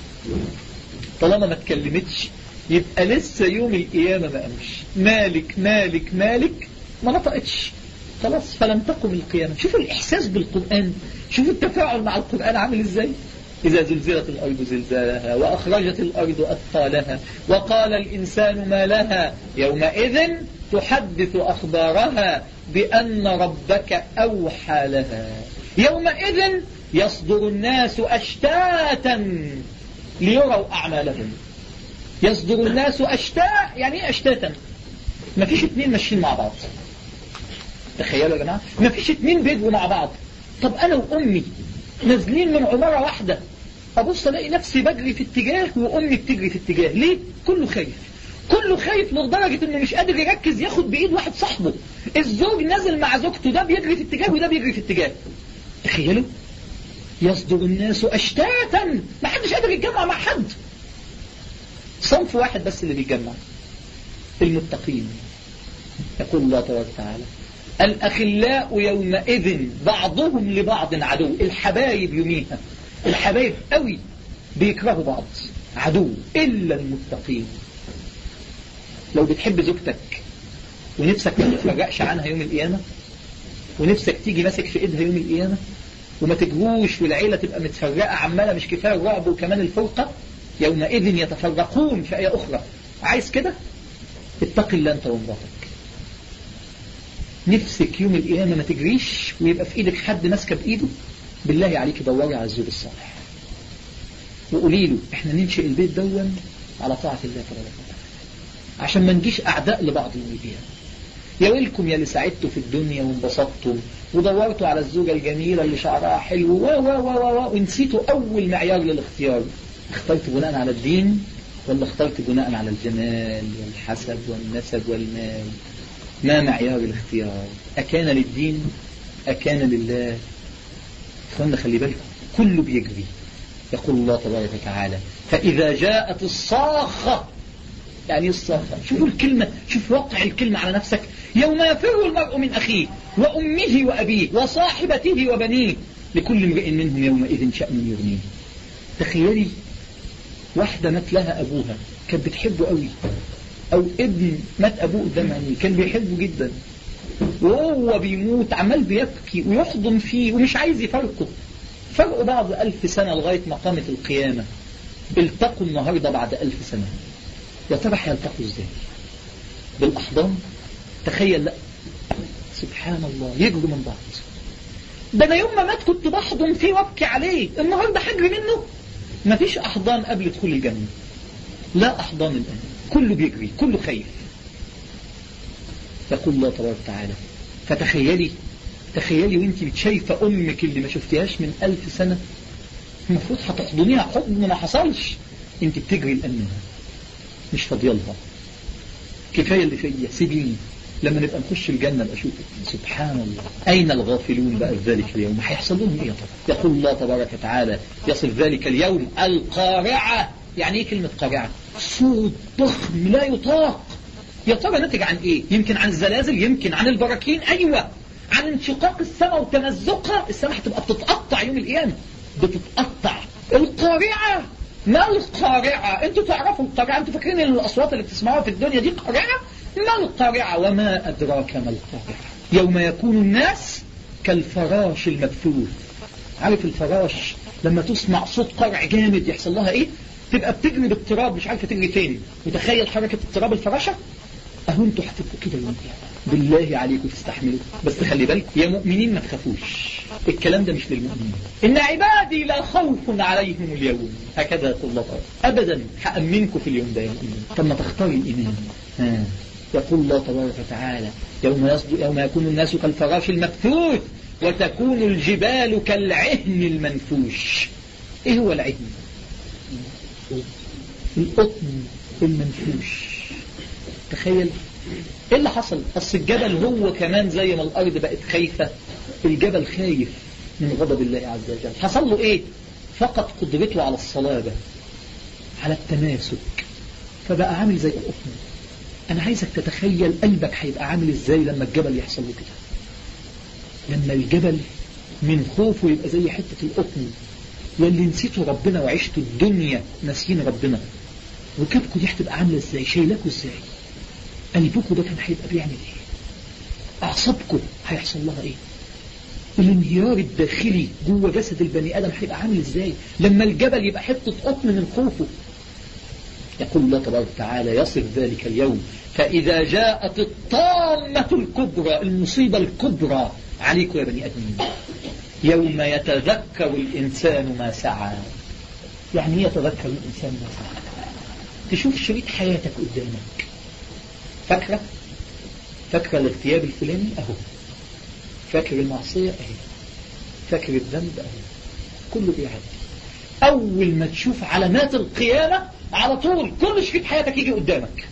طالما ما تكلمتش يبقى لسه يوم القيامة ما قامش. مالك مالك مالك، ما نطقتش خلاص، فلم تقم القيامة. شوفوا الإحساس بالقرآن، شوفوا التفاعل مع القرآن عامل إزاي. إذا زلزلت الأرض زلزالها وأخرجت الأرض أثقالها وقال الإنسان ما لها يومئذ تحدث أخبارها بأن ربك أوحى لها. يومئذ يصدر الناس أشتاتا ليروا أعمالهم. يصدر الناس أشتاء، يعني إيه أشتاتا؟ ما فيش اتنين ماشيين مع بعض. تخيلوا يا جماعة، ما فيش اتنين بيجوا مع بعض. طب أنا وأمي نازلين من عمارة واحدة، أبص ألاقي نفسي بجري في اتجاه وأمي بتجري في اتجاه. ليه؟ كله خايف، كله خايف لدرجة إنه مش قادر يركز ياخد بإيد واحد صاحبه. الزوج نازل مع زوجته، ده بيجري في اتجاه وده بيجري في اتجاه. تخيلوا، يصدر الناس أشتاتا، ما حدش قادر يتجمع مع حد. صنف واحد بس اللي بيتجمع، المتقين. يقول الله تبارك وتعالى الأخلاء يومئذ بعضهم لبعض عدو. الحبايب يوميها، الحبايب قوي بيكرهوا بعض، عدو إلا المتقين. لو بتحب زوجتك ونفسك ما تتفرقش عنها يوم القيامة، ونفسك تيجي ماسك في ايدها يوم القيامة وما تجروش والعيلة تبقى متفرقة عمالة، مش كفاية الرعب وكمان الفرقة، يومئذ يتفرقون في آية أخرى. عايز كده؟ اتق الله أنت ومراتك. نفسك يوم القيامة ما تجريش ويبقى في ايدك حد ماسكه بإيده، بالله عليك دوري على الزوج الصالح وقولي له احنا ننشئ البيت دون على طاعة الله تبارك وتعالى، عشان ما نجيش أعداء لبعض يوم القيامة. يا ويلكم يا اللي سعدتوا في الدنيا وانبسطتوا ودورتوا على الزوجة الجميلة اللي شعرها حلو و و و و ونسيتوا أول معيار للاختيار. اخترت بناء على الدين ولا اخترت بناء على الجمال والحسب والنسب والمال؟ ما معيار الاختيار؟ أكان للدين أكان لله؟ اخوانا خلي بالكم، كله بيجري. يقول الله تبارك وتعالى فإذا جاءت الصاخة. يعني الصاخة، شوفوا الكلمة، شوف وقع الكلمة على نفسك. يوم يفر المرء من أخيه وأمه وأبيه وصاحبته وبنيه لكل امرئ منهم يومئذ شأن يغنيه. تخيلي واحدة مات لها أبوها كانت بتحبه قوي، أو ابن مات أبوه قدام عينيه كان بيحبه جدا، وهو بيموت عمال بيبكي ويحضن فيه ومش عايز يفرقه. فرقوا بعض ألف سنة لغاية ما قامت القيامة. التقوا النهاردة بعد ألف سنة. يا ترى هيلتقوا ازاي؟ بالأحضان؟ تخيل. لا سبحان الله، يجروا من بعض. ده أنا يوم ما مات كنت بحضن فيه وابكي عليه، النهاردة حجري منه. مفيش أحضان قبل دخول الجنة، لا أحضان الآن، كله بيجري، كله خايف. يقول الله تبارك وتعالى فتخيلي تخيلي وانت بتشايفة أمك اللي ما شفتيهاش من ألف سنة، المفروض هتحضنيها حضن ما حصلش، انت بتجري الآن منها، مش فاضيالها. كفاية اللي فيا، سيبيني لما نبقى نخش الجنة بقى أشوفك. سبحان الله، أين الغافلون بقى في ذلك اليوم؟ هيحصل لهم إيه يا ترى؟ يقول الله تبارك وتعالى يصف ذلك اليوم القارعة. يعني إيه كلمة قارعة؟ صوت ضخم لا يطاق. يا ترى نتج عن إيه؟ يمكن عن الزلازل، يمكن عن البراكين، أيوة عن انشقاق السماء وتمزقها. السماء هتبقى بتتقطع يوم القيامة، بتتقطع. القارعة. ما القارعة؟ انتوا تعرفوا القارعة؟ انتوا فاكرين ان الأصوات اللي بتسمعوها في الدنيا دي قارعة؟ ما القارعة؟ وما أدراك ما القارعة. يوم يكون الناس كالفراش المبثوث. عارف الفراش لما تسمع صوت قرع جامد يحصل لها ايه؟ تبقى بتجري بالتراب مش عارفة تجري فين. متخيل حركة التراب الفراشة؟ اهو انتوا هتبقوا كده يوم بالله عليكم تستحملوا. بس خلي بالك يا مؤمنين ما تخافوش، الكلام ده مش للمؤمنين. إن عبادي لا خوف عليهم اليوم، هكذا يقول الله تعالى. أبدا هأمنكم في اليوم ده يا مؤمنين. طب ما تختاري الإيمان. ها. يقول الله تبارك وتعالى يوم, يصدق يوم يكون الناس كالفراش المبثوث وتكون الجبال كالعهن المنفوش. إيه هو العهن؟ القطن المنفوش. تخيل ايه اللي حصل. اصل الجبل هو كمان زي ما الارض بقت خايفة، الجبل خايف من غضب الله عز وجل. حصل له ايه؟ فقد قدرته على الصلابة، على التماسك، فبقى عامل زي القطن. انا عايزك تتخيل قلبك هيبقى عامل ازاي لما الجبل يحصل له كده. لما الجبل من خوفه يبقى زي حتة القطن. واللي نسيتوا ربنا وعشتوا الدنيا ناسين ربنا، ركبكوا دي هتبقى عاملة ازاي؟ شايلاكوا ازاي؟ قلبكوا ده كان هيبقى بيعمل ايه؟ اعصابكوا هيحصل لها ايه؟ الانهيار الداخلي جوه جسد البني ادم هيبقى عامل ازاي لما الجبل يبقى حته قطن من خوفه؟ يقول الله تبارك وتعالى يصف ذلك اليوم فاذا جاءت الطامه الكبرى، المصيبه الكبرى عليكم يا بني ادمين، يوم يتذكر الانسان ما سعى. يعني يتذكر الانسان ما سعى. تشوف شريط حياتك قدامك، فاكرة فاكرة الاغتياب الفلاني اهو، فاكر المعصية اهي، فاكر الذنب اهو، كله بيعدي. اول ما تشوف علامات القيامة على طول كل شريط حياتك يجي قدامك.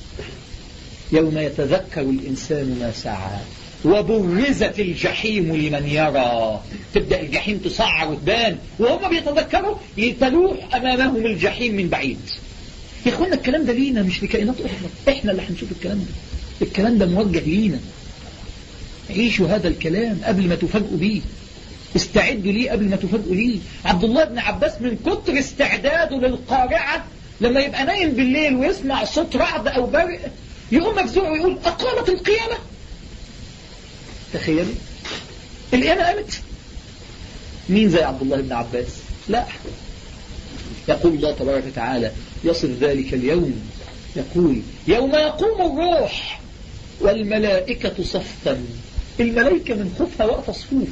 يوم يتذكر الانسان ما سعى وبرزت الجحيم لمن يرى. تبدأ الجحيم تصعر وتبان وهم بيتذكروا يتلوح امامهم الجحيم من بعيد. يا اخوانا الكلام ده لينا مش لكائنات اخرى، احنا اللي هنشوف الكلام ده. الكلام ده موجه لينا. عيشوا هذا الكلام قبل ما تفاجئوا بيه، استعدوا ليه قبل ما تفاجئوا ليه. عبد الله بن عباس من كتر استعداده للقارعة لما يبقى نايم بالليل ويسمع صوت رعد او برق يقوم مفزوع ويقول اقامت القيامة. تخيلوا القيامة قامت. مين زي عبد الله بن عباس؟ لا. يقول الله تبارك وتعالى يصف ذلك اليوم، يقول يوم يقوم الروح والملائكة صفا. الملائكة من خوفها واقفة صفوف.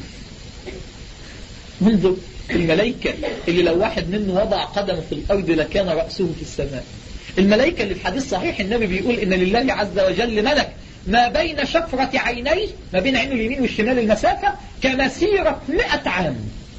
منذ الملائكة اللي لو واحد منه وضع قدمه في الأرض لكان رأسه في السماء. الملائكة اللي في حديث صحيح النبي بيقول إن لله عز وجل ملك ما بين شفرة عينيه، ما بين عينه اليمين والشمال المسافة كمسيرة مئة عام.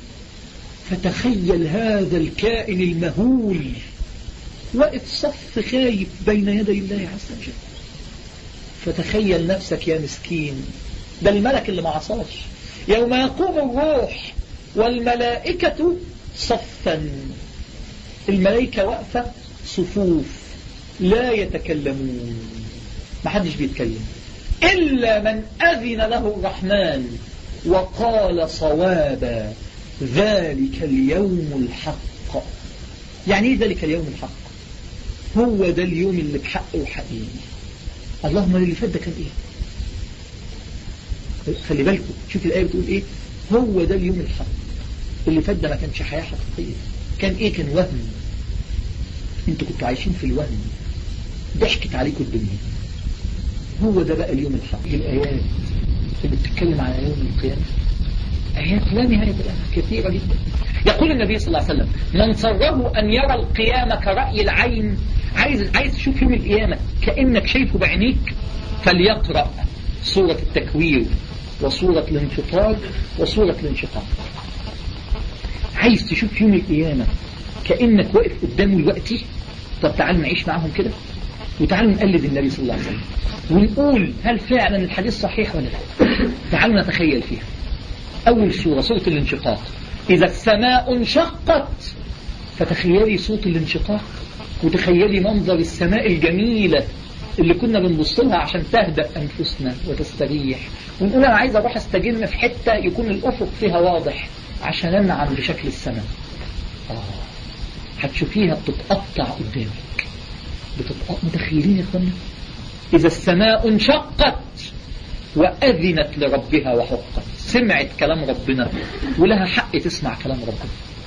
فتخيل هذا الكائن المهول وقت صف خايف بين يدي الله عز وجل. فتخيل نفسك يا مسكين، ده الملك اللي ما عصاش. يوم يقوم الروح والملائكة صفا. الملائكة واقفة صفوف لا يتكلمون، ما حدش بيتكلم إلا من أذن له الرحمن وقال صوابا. ذلك اليوم الحق. يعني ايه ذلك اليوم الحق؟ هو ده اليوم اللي بحق وحقيقي. اللهم اللي فات ده كان ايه؟ خلي بالكم، شوف الآية بتقول إيه؟ هو ده اليوم الحق. اللي فات ده ما كانش حياة حقيقية، كان إيه؟ كان وهم. انتوا كنتوا عايشين في الوهم، ضحكت عليكم الدنيا. هو ده بقى اليوم الحق. الآيات اللي بتتكلم على يوم القيامة آيات لا نهاية لها، كثيرة جدا. يقول النبي صلى الله عليه وسلم: من سره أن يرى القيامة كرأي العين، عايز عايز تشوف يوم القيامة كأنك شايفه بعينيك، فليقرأ سورة التكوير وسورة الانفطار وسورة الانشقاق. عايز تشوف يوم القيامة كأنك واقف قدامه دلوقتي؟ طب تعالوا نعيش معاهم كده، وتعالوا نقلد النبي صلى الله عليه وسلم ونقول هل فعلا الحديث صحيح ولا لا. تعالوا نتخيل فيها. أول سورة سورة الانشقاق: إذا السماء انشقت، فتخيلي صوت الانشقاق، وتخيلي منظر السماء الجميلة اللي كنا بنبص لها عشان تهدأ أنفسنا وتستريح، ونقول أنا عايز أروح أستجم في حتة يكون الأفق فيها واضح عشان أنعم بشكل السماء. آه هتشوفيها بتتقطع قدامك، بتتقطع. متخيلين يا اخوانا؟ إذا السماء انشقت وأذنت لربها وحقت، سمعت كلام ربنا ولها حق تسمع كلام ربنا.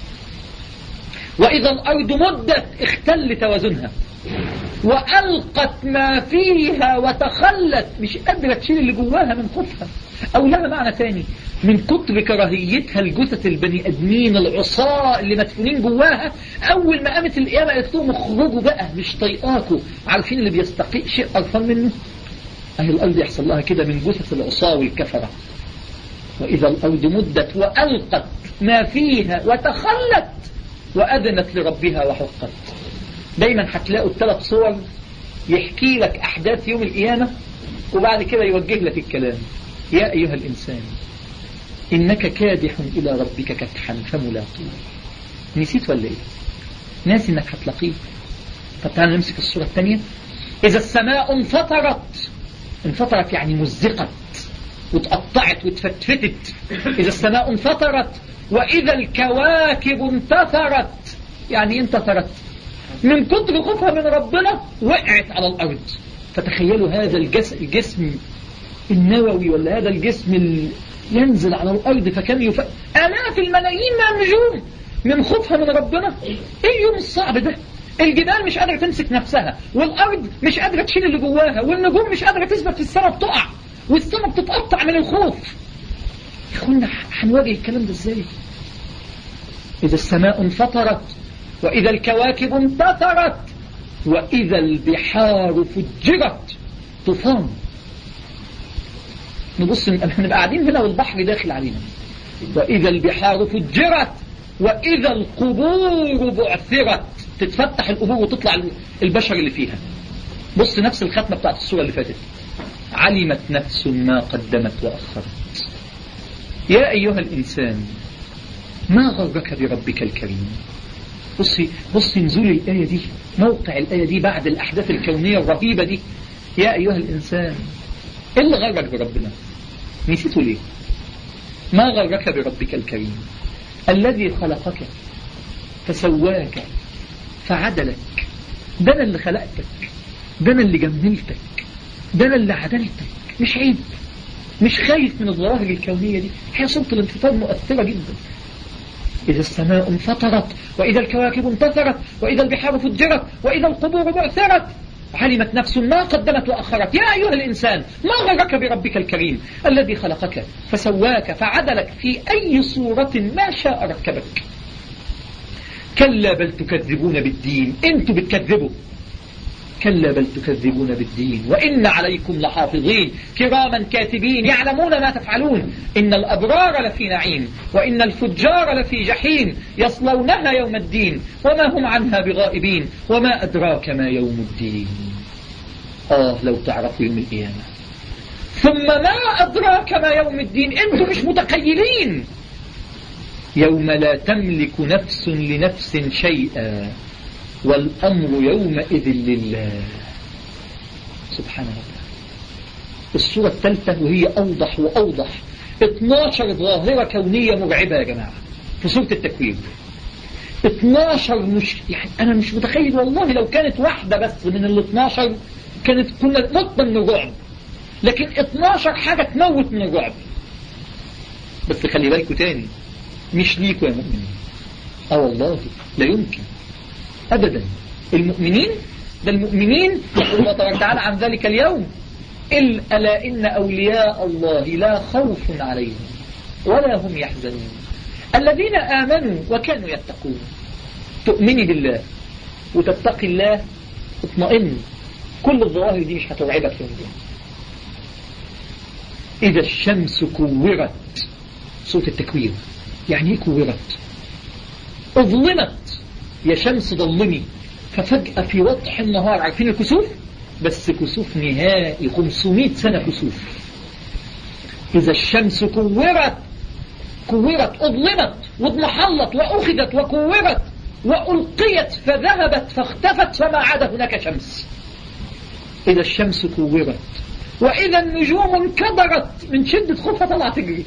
وإذا الأرض مدت، اختل توازنها وألقت ما فيها وتخلت، مش قادرة تشيل اللي جواها من خوفها، أو لها معنى تاني، من كتر كراهيتها الجثث البني أدمين العصاة اللي مدفونين جواها، أول ما قامت القيامة قالت لهم اخرجوا بقى، مش طايقاكوا. عارفين اللي بيستقيء شيء قرفان منه؟ أهل الأرض يحصل لها كده من جثث العصاة والكفرة. وإذا الأرض مدت وألقت ما فيها وتخلت وأذنت لربها وحقت. دايما هتلاقوا الثلاث صور يحكي لك أحداث يوم القيامة، وبعد كده يوجه لك الكلام: يا أيها الإنسان إنك كادح إلى ربك كدحا فملاقيه. نسيت ولا إيه؟ ناسي إنك هتلاقيه. طب تعالى نمسك الصورة الثانية: إذا السماء انفطرت، انفطرت يعني مزقت وتقطعت وتفتفتت. إذا السماء انفطرت وإذا الكواكب انتثرت، يعني انتثرت من كتر خوفها من ربنا وقعت على الأرض. فتخيلوا هذا الجسم النووي ولا هذا الجسم اللي ينزل على الأرض، فكم يف... آلاف الملايين من النجوم من خوفها من ربنا. إيه اليوم الصعب ده؟ الجبال مش قادرة تمسك نفسها، والأرض مش قادرة تشيل اللي جواها، والنجوم مش قادرة تثبت في السماء، بتقع، والسماء بتتقطع من الخوف. يا اخوانا هنواجه الكلام ده ازاي؟ إذا السماء انفطرت وإذا الكواكب انتثرت وإذا البحار فجرت. طوفان. نبص نبقى قاعدين هنا والبحر داخل علينا. وإذا البحار فجرت وإذا القبور بعثرت، تتفتح القبور وتطلع البشر اللي فيها. بص نفس الختمة بتاعت السورة اللي فاتت: علمت نفس ما قدمت وأخرت. يا أيها الإنسان ما غرك بربك الكريم. بصي بصي نزول الآية دي، موقع الآية دي بعد الأحداث الكونية الرهيبة دي. يا أيها الإنسان، إيه اللي غرك بربنا؟ نسيته ليه؟ ما غرك بربك الكريم الذي خلقك فسواك فعدلك. ده أنا اللي خلقتك، ده أنا اللي جملتك، ده أنا اللي عدلتك. مش عيب؟ مش خايف من الظواهر الكونية دي؟ هي صورة الانفطار مؤثرة جدا. إذا السماء انفطرت وإذا الكواكب انتثرت وإذا البحار فجرت وإذا القبور بعثرت علمت نفس ما قدمت وأخرت. يا أيها الإنسان ما غرك بربك الكريم الذي خلقك فسواك فعدلك في أي صورة ما شاء ركبك. كلا بل تكذبون بالدين. أنتوا بتكذبوا. كلا بل تكذبون بالدين وإن عليكم لحافظين كراما كاتبين يعلمون ما تفعلون. إن الأبرار لفي نعيم وإن الفجار لفي جحيم يصلونها يوم الدين وما هم عنها بغائبين وما أدراك ما يوم الدين. آه لو تعرفوا يوم القيامة. ثم ما أدراك ما يوم الدين. أنتم مش متخيلين. يوم لا تملك نفس لنفس شيئا والأمر يومئذ لله. سبحانه وتعالى. الصورة الثالثة وهي أوضح وأوضح. اثناشر ظاهرة كونية مرعبة يا جماعة في سورة التكوير. اثناشر مش يعني أنا مش متخيل والله لو كانت واحدة بس من ال اثناشر كانت كنا مطمئن من الرعب. لكن اتناشر حاجة تموت من الرعب. بس خلي بالكوا تاني، مش ليكوا يا مؤمنين. اه والله لا يمكن أبدا. المؤمنين ده المؤمنين يقول الله تبارك وتعالى عن ذلك اليوم: ألا إن أولياء الله لا خوف عليهم ولا هم يحزنون الذين آمنوا وكانوا يتقون. تؤمني بالله وتتقي الله، اطمئن، كل الظواهر دي مش هترعبك في الدنيا. إذا الشمس كورت، صوت التكوير، يعني ايه كورت؟ اظلمت، يا شمس ظلمي، ففجأة في وضح النهار، عارفين الكسوف؟ بس كسوف نهائي، خمسمائة سنة كسوف. إذا الشمس كورت، كورت أظلمت واضمحلت وأخذت وكورت وألقيت فذهبت فاختفت فما عاد هناك شمس. إذا الشمس كورت، وإذا النجوم انكدرت، من شدة خوفها طلع تجري.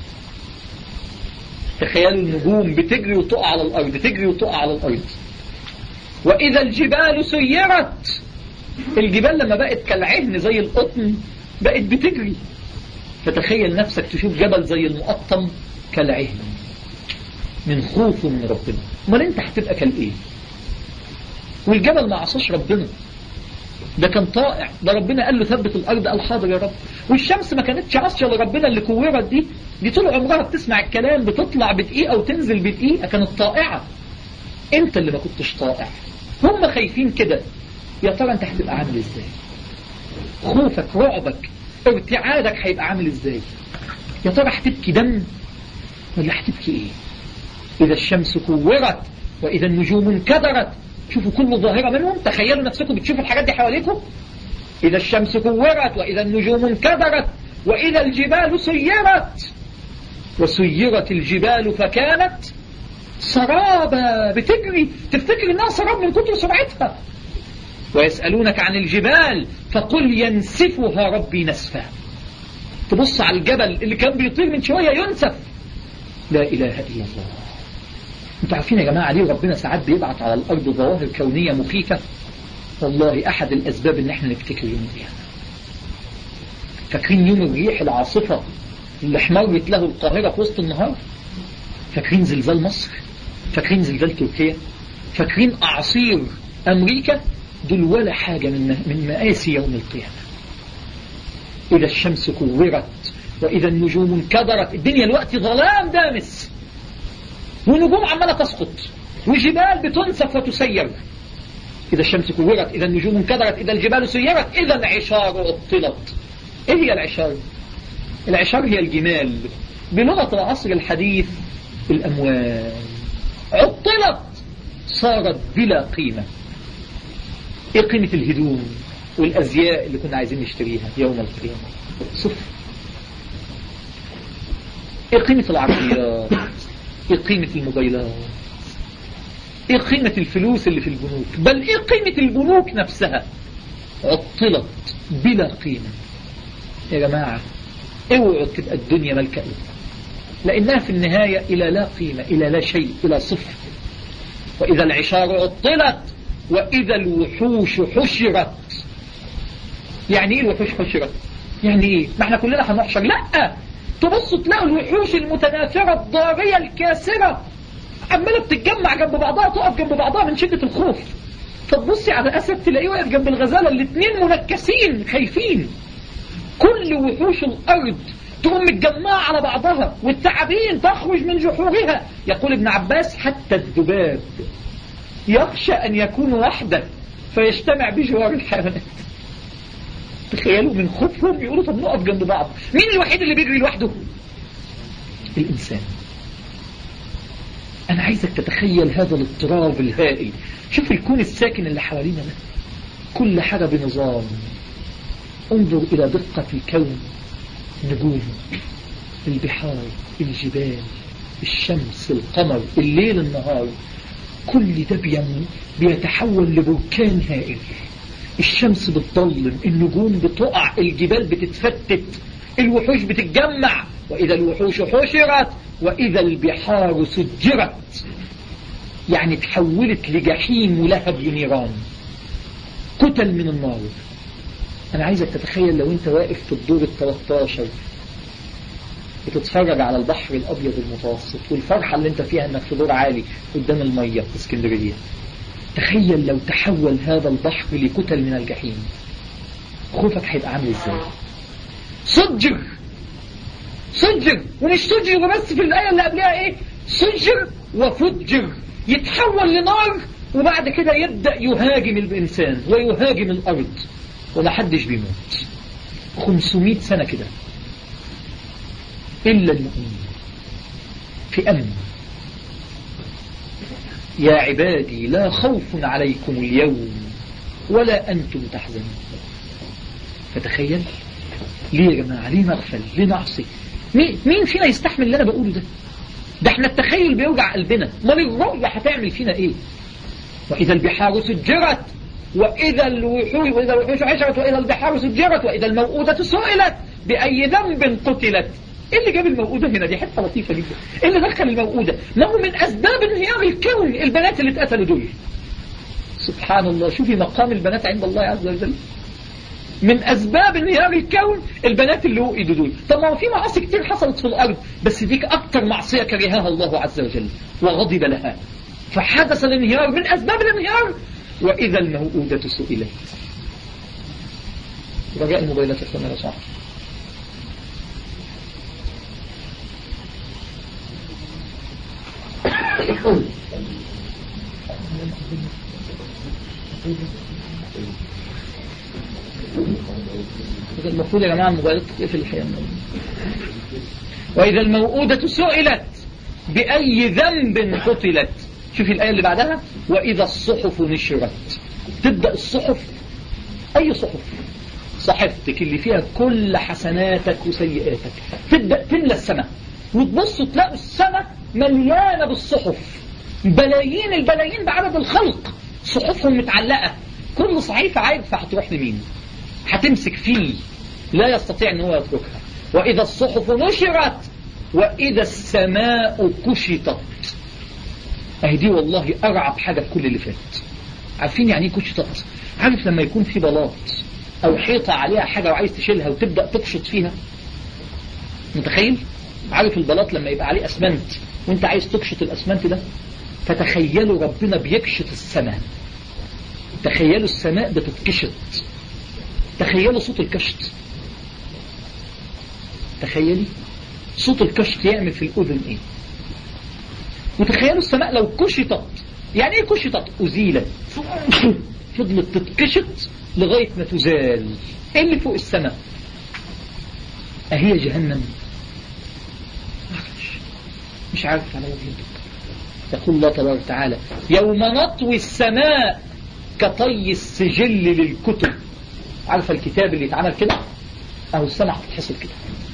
تخيلوا النجوم بتجري وتقع على الأرض، تجري وتقع على الأرض. وإذا الجبال سيرت، الجبال لما بقت كالعهن زي القطن بقت بتجري. فتخيل نفسك تشوف جبل زي المقطم كالعهن من خوف من ربنا. امال انت هتبقى كالايه؟ والجبل ما عصاش ربنا، ده كان طائع، ده ربنا قال له ثبت الارض، قال حاضر يا رب. والشمس ما كانتش عاصيه لربنا اللي كورت دي، دي طول عمرها بتسمع الكلام، بتطلع بدقيقه وتنزل بدقيقه، كانت طائعه. انت اللي ما كنتش طائع. هم خايفين كده، يا ترى انت هتبقى عامل ازاي؟ خوفك، رعبك، ارتعادك هيبقى عامل ازاي؟ يا ترى هتبكي دم ولا هتبكي ايه؟ اذا الشمس كورت واذا النجوم انكدرت، شوفوا كل ظاهرة منهم، تخيلوا نفسكم بتشوفوا الحاجات دي حواليكم. اذا الشمس كورت واذا النجوم انكدرت واذا الجبال سيرت، وسيرت الجبال فكانت سرابا، بتجري، تفتكر انها سراب من كتر سرعتها. ويسألونك عن الجبال فقل ينسفها ربي نسفا. تبص على الجبل اللي كان بيطير من شوية ينسف. لا إله إلا الله. انتوا عارفين يا جماعة ليه ربنا ساعات بيبعت على الأرض ظواهر كونية مخيفة؟ والله أحد الأسباب إن احنا نفتكر يوم القيامة. فاكرين يوم الريح العاصفة اللي احمرت له القاهرة في وسط النهار؟ فاكرين زلزال مصر؟ فاكرين زلزال تركيا؟ فاكرين أعاصير أمريكا؟ دول ولا حاجة من من مآسي يوم القيامة. إذا الشمس كورت وإذا النجوم انكدرت، الدنيا الوقت ظلام دامس، ونجوم عمالة تسقط، وجبال بتنسف وتسير. إذا الشمس كورت، إذا النجوم انكدرت، إذا الجبال سيرت، إذا العشار عطلت. إيه هي العشار؟ العشار هي الجمال، بلغة العصر الحديث الأموال. عطلت، صارت بلا قيمة. إيه قيمة الهدوم والأزياء اللي كنا عايزين نشتريها يوم القيامة؟ صفر. إيه قيمة العربيات؟ إيه قيمة الموبايلات؟ إيه قيمة الفلوس اللي في البنوك؟ بل إيه قيمة البنوك نفسها؟ عطلت بلا قيمة. يا جماعة اوعوا تبقى الدنيا ملكة، لأنها في النهاية إلى لا قيمة، إلى لا شيء، إلى صفر. وإذا العشار عطلت وإذا الوحوش حشرت. يعني إيه الوحوش حشرت؟ يعني إيه؟ ما احنا كلنا هنحشر؟ لا، تبصوا تلاقوا الوحوش المتناثرة الضارية الكاسرة عمالة بتتجمع جنب بعضها، تقف جنب بعضها من شدة الخوف. فتبصي على أسد تلاقيه واقف جنب الغزالة، الاثنين منكسين خايفين. كل وحوش الأرض تقوم متجمعة على بعضها، والثعابين تخرج من جحورها. يقول ابن عباس حتى الذباب يخشى أن يكون وحده فيجتمع بجوار الحيوانات. تخيلوا من خوفهم يقولوا طب نقف جنب بعض. مين الوحيد اللي بيجري لوحده؟ الإنسان. أنا عايزك تتخيل هذا الاضطراب الهائل. شوف الكون الساكن اللي حوالينا ده، كل حاجة بنظام. انظر إلى دقة الكون، نجوم، البحار، الجبال، الشمس، القمر، الليل، النهار، كل ده بيتحول لبركان هائل. الشمس بتضلم، النجوم بتقع، الجبال بتتفتت، الوحوش بتتجمع. وإذا الوحوش حشرت وإذا البحار سجرت، يعني تحولت لجحيم ولهب ونيران، كتل من النار. أنا عايزك تتخيل لو أنت واقف في الدور الثلاثة بتتفرج على البحر الأبيض المتوسط، والفرحة اللي أنت فيها أنك في دور عالي قدام المية في اسكندرية. تخيل لو تحول هذا البحر لكتل من الجحيم، خوفك هيبقى عامل ازاي؟ سجر سجر، ومش سجر بس، في الآية اللي قبلها ايه؟ سجر وفجر، يتحول لنار وبعد كده يبدأ يهاجم الإنسان ويهاجم الأرض ومحدش بيموت. خمسمائة سنة كده إلا المؤمنين في أمن. يا عبادي لا خوف عليكم اليوم ولا أنتم تحزنون. فتخيل ليه يا جماعة؟ ليه نغفل؟ ليه نعصي؟ مين فينا يستحمل اللي أنا بقوله ده؟ ده احنا التخيل بيوجع قلبنا، ما الرؤية هتعمل فينا ايه؟ وإذا البحار سجرت وإذا الوحوش وإذا الوحوش عشرت وإذا البحار سجرت وإذا الموءودة سئلت بأي ذنب قتلت. ايه اللي جاب الموءودة هنا؟ دي حتة لطيفة جدا. ايه اللي دخل الموءودة؟ ما هو من أسباب انهيار الكون البنات اللي اتقتلوا دول. سبحان الله، شوفي مقام البنات عند الله عز وجل. من أسباب انهيار الكون البنات اللي وقدوا دول. طب ما في معاصي كتير حصلت في الأرض، بس ديك أكتر معصية كرهها الله عز وجل وغضب لها، فحدث الانهيار. من أسباب الانهيار وإذا الموءودة سئلت. رجاء الموبايلات يا اخوانا لو سمحتوا. المفروض يا جماعة الموبايلات تقفل الحقيقة. وإذا الموءودة سئلت بأي ذنب قتلت. شوفي الآية اللي بعدها، وإذا الصحف نشرت. تبدأ الصحف، أي صحف؟ صحفتك اللي فيها كل حسناتك وسيئاتك، تبدأ تملى السماء، وتبصوا تلاقوا السماء مليانة بالصحف، بلايين البلايين بعدد الخلق، صحفهم متعلقة. كل صحيفة عارفة هتروح لمين، هتمسك فيه، لا يستطيع ان هو يتركها. وإذا الصحف نشرت وإذا السماء كشطت. اهي دي والله أرعب حاجة في كل اللي فات. عارفين يعني ايه كشطت؟ عارف لما يكون في بلاط أو حيطة عليها حاجة وعايز تشيلها وتبدأ تقشط فيها؟ متخيل؟ عارف البلاط لما يبقى عليه أسمنت وانت عايز تقشط الأسمنت ده؟ فتخيلوا ربنا بيكشط السماء، تخيلوا السماء بتتكشط، تخيلوا صوت الكشط، تخيلي صوت الكشط يعمل في الأذن ايه. وتخيلوا السماء لو كشطت. يعني ايه كشطت؟ أزيلت، فضلت تتكشط لغاية ما تزال. ايه اللي فوق السماء؟ اهي جهنم؟ مش عارف على وجه الدكتور. يقول الله تبارك وتعالى يوم نطوي السماء كطي السجل للكتب. عارفة الكتاب اللي اتعمل كده؟ اهو السماء هتتحصل كده،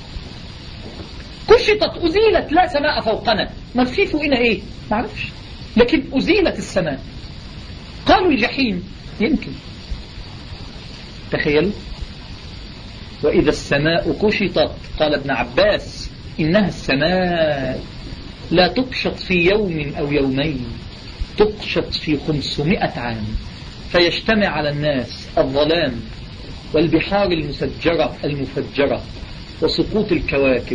كشطت أزيلت، لا سماء فوقنا. ما في فوقنا ايه؟ ما عرفش، لكن أزيلت السماء. قالوا الجحيم، يمكن. تخيلوا وإذا السماء كشطت. قال ابن عباس إنها السماء لا تقشط في يوم أو يومين، تقشط في خمسمائة عام، فيجتمع على الناس الظلام والبحار المسجرة المفجرة وسقوط الكواكب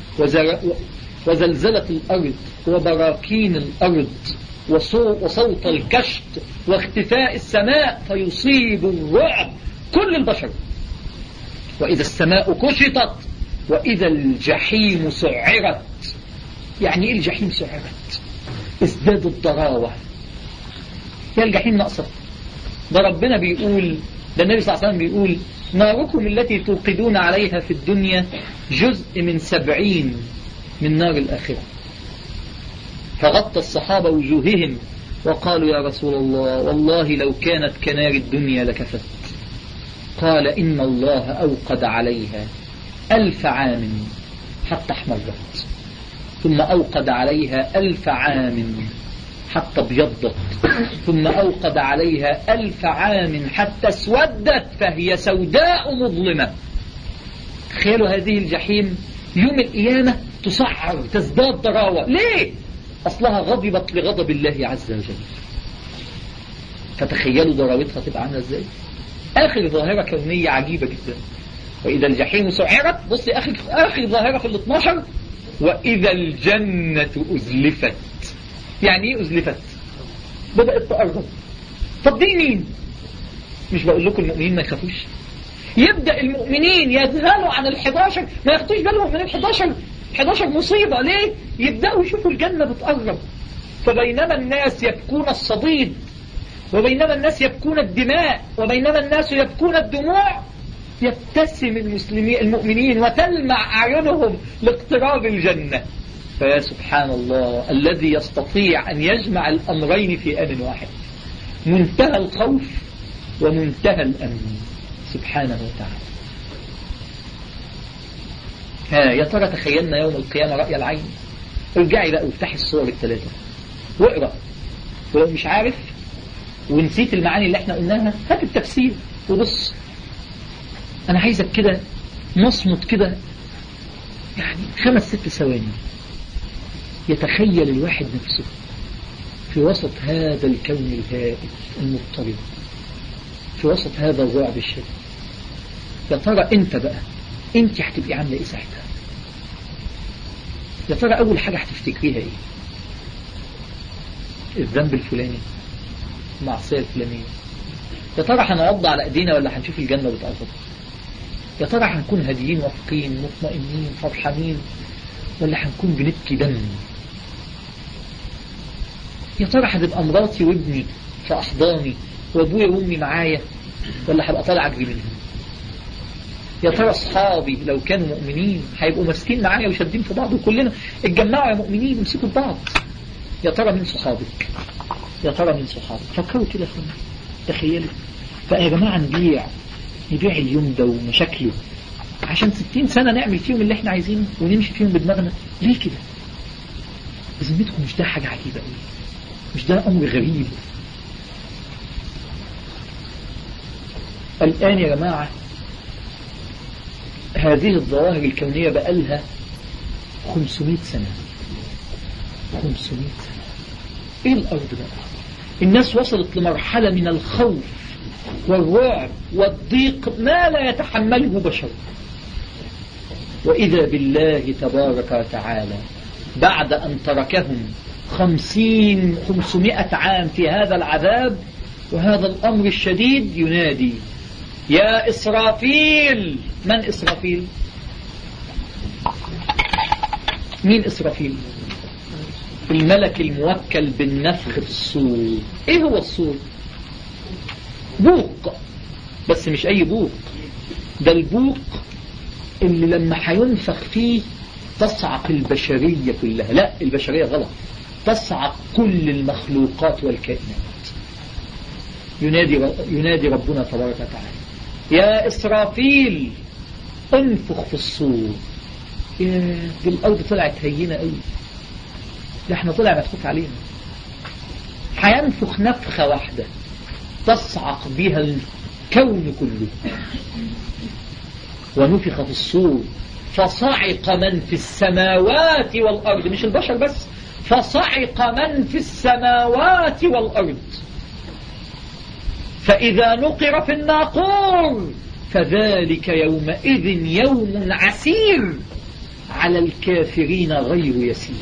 وزلزلة الأرض وبراكين الأرض وصوت الكشط واختفاء السماء، فيصيب الرعب كل البشر. وإذا السماء كشطت وإذا الجحيم سعرت. يعني إيه الجحيم سعرت؟ ازداد الضراوة. يا الجحيم ناقصة. ده ربنا بيقول، ده النبي صلى الله عليه وسلم بيقول ناركم التي توقدون عليها في الدنيا جزء من سبعين من نار الآخرة. فغطى الصحابة وجوههم وقالوا يا رسول الله والله لو كانت كنار الدنيا لكفت. قال إن الله أوقد عليها ألف عام حتى احمرت، ثم أوقد عليها ألف عام حتى ابيضت، ثم أوقد عليها ألف عام حتى اسودت فهي سوداء مظلمة. تخيلوا هذه الجحيم يوم القيامة تسعر، تزداد ضراوة. ليه؟ أصلها غضبت لغضب الله عز وجل. فتخيلوا ضراوتها تبقى عاملة ازاي. آخر ظاهرة كونية عجيبة جدا. وإذا الجحيم سعرت، بص آخر آخر ظاهرة في الاثناشر، وإذا الجنة أزلفت. يعني إيه أزلفت؟ بدأت تقرب. طب دي مين؟ مش بقول لكم المؤمنين ما يخافوش؟ يبدأ المؤمنين يذهلوا عن الحداشر، ما ياخدوش بالهم من الحداشر. حداشر مصيبة. ليه؟ يبدأوا يشوفوا الجنة بتقرب. فبينما الناس يبكون الصديد، وبينما الناس يبكون الدماء، وبينما الناس يبكون الدموع، يبتسم المسلمين المؤمنين وتلمع أعينهم لاقتراب الجنة. فيا سبحان الله الذي يستطيع أن يجمع الأمرين في آن واحد، منتهى الخوف ومنتهى الأمن سبحانه وتعالى. ها يا ترى تخيلنا يوم القيامة رأي العين؟ ارجعي بقى وافتحي الصور الثلاثة واقرأ، ولو مش عارف ونسيت المعاني اللي احنا قلناها هات التفسير وبص. انا عايزك كده نصمت كده يعني خمس ست ثواني، يتخيل الواحد نفسه في وسط هذا الكون الهائل المضطرب، في وسط هذا الرعب الشديد. يا ترى انت بقى انت هتبقي عامله ايه ساعتها؟ يا ترى اول حاجه هتفتكريها ايه؟ الذنب الفلاني، المعصيه الفلانيه. يا ترى هنعض على ايدينا ولا هنشوف الجنه بتقرب؟ يا ترى هنكون هاديين واثقين مطمئنين فرحانين ولا هنكون بنبكي دم؟ يا ترى هتبقى مراتي وابني في احضاني وابويا وامي معايا ولا هبقى طالع اجري منهم؟ يا ترى اصحابي لو كانوا مؤمنين هيبقوا ماسكين معايا وشادين في بعض وكلنا اتجمعوا يا مؤمنين امسكوا بعض؟ يا ترى مين صحابك؟ يا ترى مين صحابك؟ فكروا كده فين، تخيلوا. فيا جماعه نبيع نبيع اليوم ده ومشاكله عشان ستين سنة نعمل فيهم اللي احنا عايزينه ونمشي فيهم بدماغنا؟ ليه كده؟ بذمتكم مش ده حاجة عجيبة قوي؟ مش ده أمر غريب؟ الآن يا جماعة هذه الظواهر الكونية بقالها خمسمائة سنة. خمسمائة سنة. ايه الأرض بقى؟ الناس وصلت لمرحلة من الخوف والرعب والضيق ما لا يتحمله بشر. وإذا بالله تبارك وتعالى بعد أن تركهم خمسين خمسمائة عام في هذا العذاب وهذا الأمر الشديد ينادي يا إسرافيل. من إسرافيل؟ مين إسرافيل؟ الملك الموكل بالنفخ في الصور. إيه هو الصور؟ بوق، بس مش أي بوق، ده البوق اللي لما هينفخ فيه تصعق البشرية كلها. لا البشرية غلط، تصعق كل المخلوقات والكائنات. ينادي ينادي ربنا تبارك وتعالى يا إسرافيل انفخ في الصور. يا دي الأرض طلعت هينة قوي، ده احنا طلع مدفوك علينا. هينفخ نفخة واحدة تصعق بها الكون كله. ونفخ في الصور فصعق من في السماوات والأرض، مش البشر بس، فصعق من في السماوات والأرض. فإذا نقر في الناقور فذلك يومئذ يوم عسير على الكافرين غير يسير.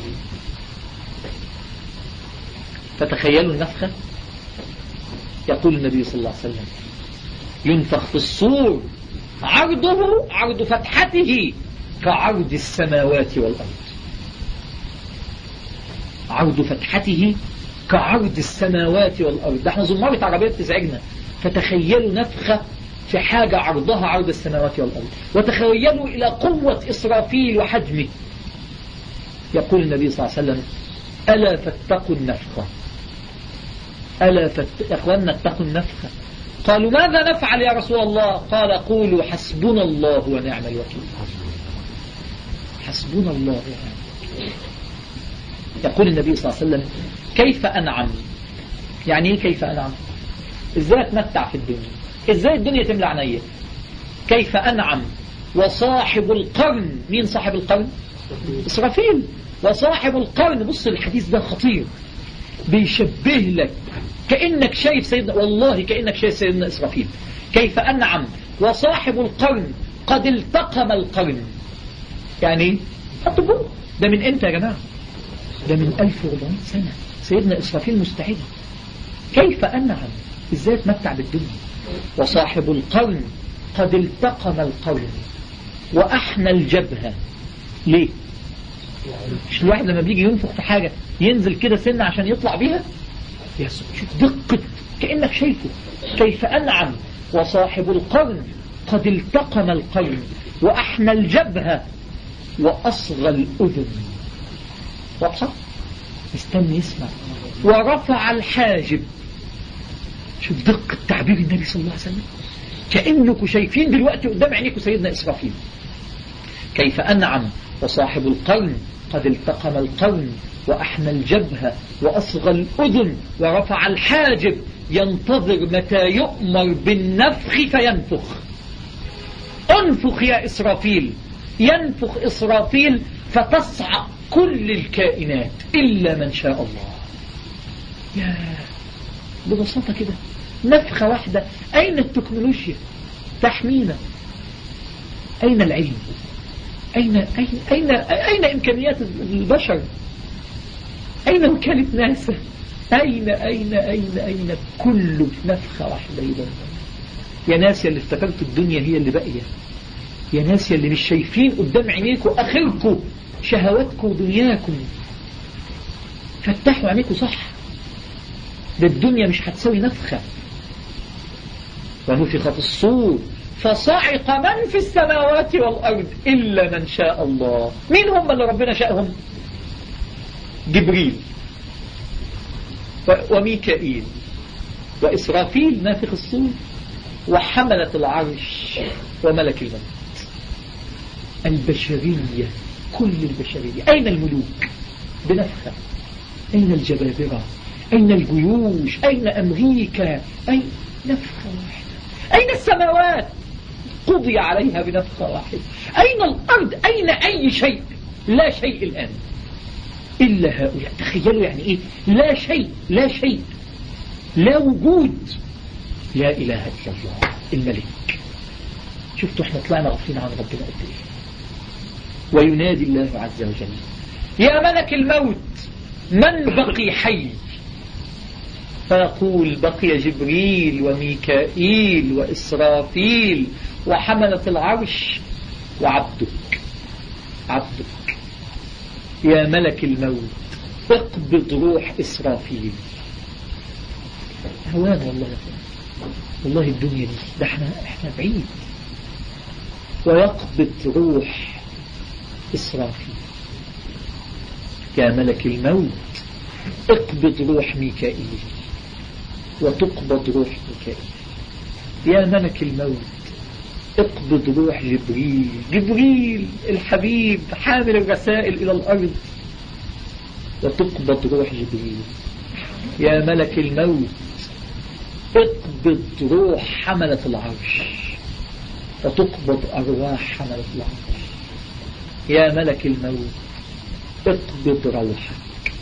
فتخيلوا النفخة. يقول النبي صلى الله عليه وسلم ينفخ في الصور عرضه عرض فتحته كعرض السماوات والأرض. عرض فتحته كعرض السماوات والأرض. ده احنا زمارة عربية بتزعجنا. فتخيلوا نفخة في حاجة عرضها عرض السماوات والأرض، وتخيلوا إلى قوة إسرافيل وحجمه. يقول النبي صلى الله عليه وسلم ألا فاتقوا النفخة. ألا فت... يا أخواننا اتقوا النفخة. قالوا ماذا نفعل يا رسول الله؟ قال قولوا حسبنا الله ونعم الوكيل. حسبنا الله ونعم الوكيل. يقول النبي صلى الله عليه وسلم كيف أنعم؟ يعني ايه كيف أنعم؟ ازاي اتمتع في الدنيا؟ ازاي الدنيا تملى عينيا؟ كيف أنعم وصاحب القرن. مين صاحب القرن؟ إسرافيل. وصاحب القرن، بص الحديث ده خطير، بيشبه لك كأنك شايف سيدنا، والله كأنك شايف سيدنا إسرافيل كيف أنعم وصاحب القرن قد التقم القرن. يعني أطبق ده من إمتى يا جماعة؟ ده من ألف وأربعمائة سنة سيدنا إسرافيل مستعد. كيف أنعم إزاي تمتع بالدنيا. وصاحب القرن قد التقم القرن وأحنى الجبهة. ليه؟ مش الواحد لما بيجي ينفخ في حاجة ينزل كده سنة عشان يطلع بيها؟ يا شوف دقة كأنك شايفه. كيف أنعم وصاحب القرن قد التقم القرن وأحنى الجبهة وأصغى الأذن. واضحة؟ استنى يسمع. ورفع الحاجب. شوف دقة تعبير النبي صلى الله عليه وسلم. كأنكم شايفين دلوقتي قدام عينيكم سيدنا إسرافيل. كيف أنعم وصاحب القرن قد التقم القرن وأحنى الجبهة وأصغى الأذن ورفع الحاجب ينتظر متى يؤمر بالنفخ فينفخ. انفخ يا إسرافيل. ينفخ إسرافيل فتصعق كل الكائنات إلا من شاء الله. يا ببساطة كده نفخة واحدة. أين التكنولوجيا تحمينا؟ أين العلم؟ أين, أين, أين, أين إمكانيات البشر؟ أين وكالة ناسا؟ أين أين أين أين كله نفخة واحدة. يا ناس اللي افتكرت الدنيا هي اللي باقية. يا ناس اللي مش شايفين قدام عينيكم آخركم شهواتكم ودنياكم. فتحوا عينيكم صح. ده الدنيا مش هتسوي نفخة. ونفخ في الصور فصعق من في السماوات والأرض إلا من شاء الله. مين هم اللي ربنا شاءهم؟ جبريل وميكائيل وإسرافيل نافخ الصور وحملة العرش وملك الموت. البشرية كل البشرية. أين الملوك بنفخة؟ أين الجبابرة؟ أين الجيوش؟ أين أمريكا؟ أين نفخة واحدة؟ أين السماوات؟ قضي عليها بنفخة واحدة. أين الأرض؟ أين أي شيء؟ لا شيء الآن إلا هؤلاء. تخيلوا يعني إيه لا شيء. لا شيء لا وجود. لا إله إلا الله الملك. شفتوا احنا طلعنا غافلين عن ربنا قد ايه. وينادي الله عز وجل يا ملك الموت من بقي حي؟ فيقول بقي جبريل وميكائيل وإسرافيل وحملة العرش وعبدك. عبدك يا ملك الموت اقبض روح إسرافيل. هوان والله والله الدنيا دي ده احنا احنا بعيد. ويقبض روح إسرافيل. يا ملك الموت اقبض روح ميكائيل وتقبض روح ميكائيل. يا ملك الموت اقبض روح جبريل. جبريل الحبيب حامل الرسائل إلى الأرض وتقبض روح جبريل. يا ملك الموت اقبض روح حملة العرش وتقبض أرواح حملة العرش. يا ملك الموت اقبض روحك.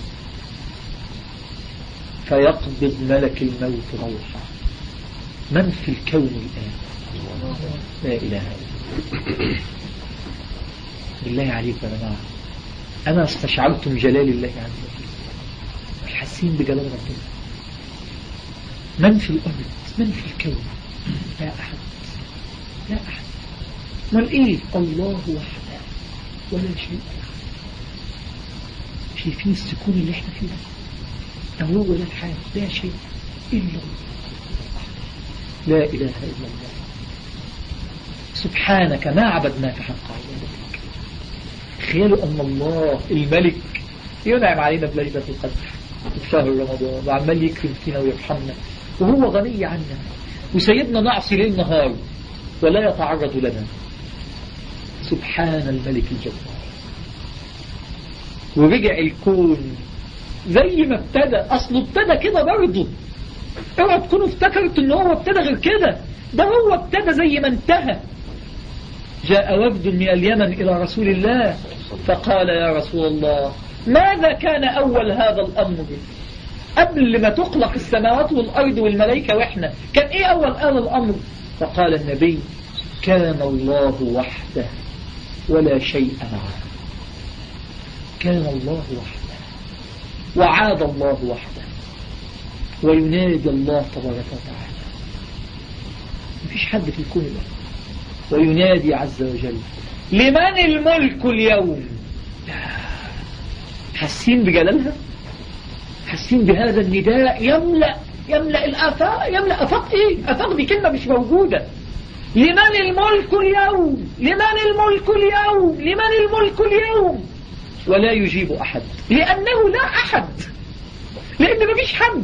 فيقبض ملك الموت روحه. من في الكون الآن؟ لا إله إلا الله. بالله عليكم يا جماعة أنا استشعرتم جلال الله عز وجل. مش حاسين بجلال ربنا. من في الأرض؟ من في الكون؟ لا أحد. لا أحد. من إيه؟ الله وحده ولا شيء. شايفين السكون اللي احنا فيه ده؟ هو ولا الحال. لا شيء إلا الله. لا إله إلا الله. سبحانك ما عبدناك حق عبادتك. تخيلوا أن الله الملك ينعم علينا بليلة القدر في شهر رمضان وعمال يكرم فينا ويرحمنا وهو غني عنا وسيدنا نعصي ليل نهار ولا يتعرض لنا. سبحان الملك الجبار. ورجع الكون زي ما ابتدى. أصله ابتدى كده برضه. اوعى تكونوا افتكرت ان هو ابتدى غير كده. ده هو ابتدى زي ما انتهى. جاء وفد من اليمن إلى رسول الله فقال يا رسول الله ماذا كان أول هذا الأمر قبل ما تخلق السماوات والأرض والملائكة وإحنا؟ كان إيه أول آل الأمر؟ فقال النبي كان الله وحده ولا شيء معه. كان الله وحده وعاد الله وحده وينادي الله تبارك وتعالى. مفيش حد في الكون ده. وينادي عز وجل لمن الملك اليوم. حاسين بجلالها؟ حاسين بهذا النداء يملأ يملأ الآفاق. يملأ آفاق ايه؟ آفاق دي كلمة مش موجودة. لمن الملك اليوم، لمن الملك اليوم، لمن الملك اليوم. ولا يجيب أحد لأنه لا أحد، لأن مفيش حد.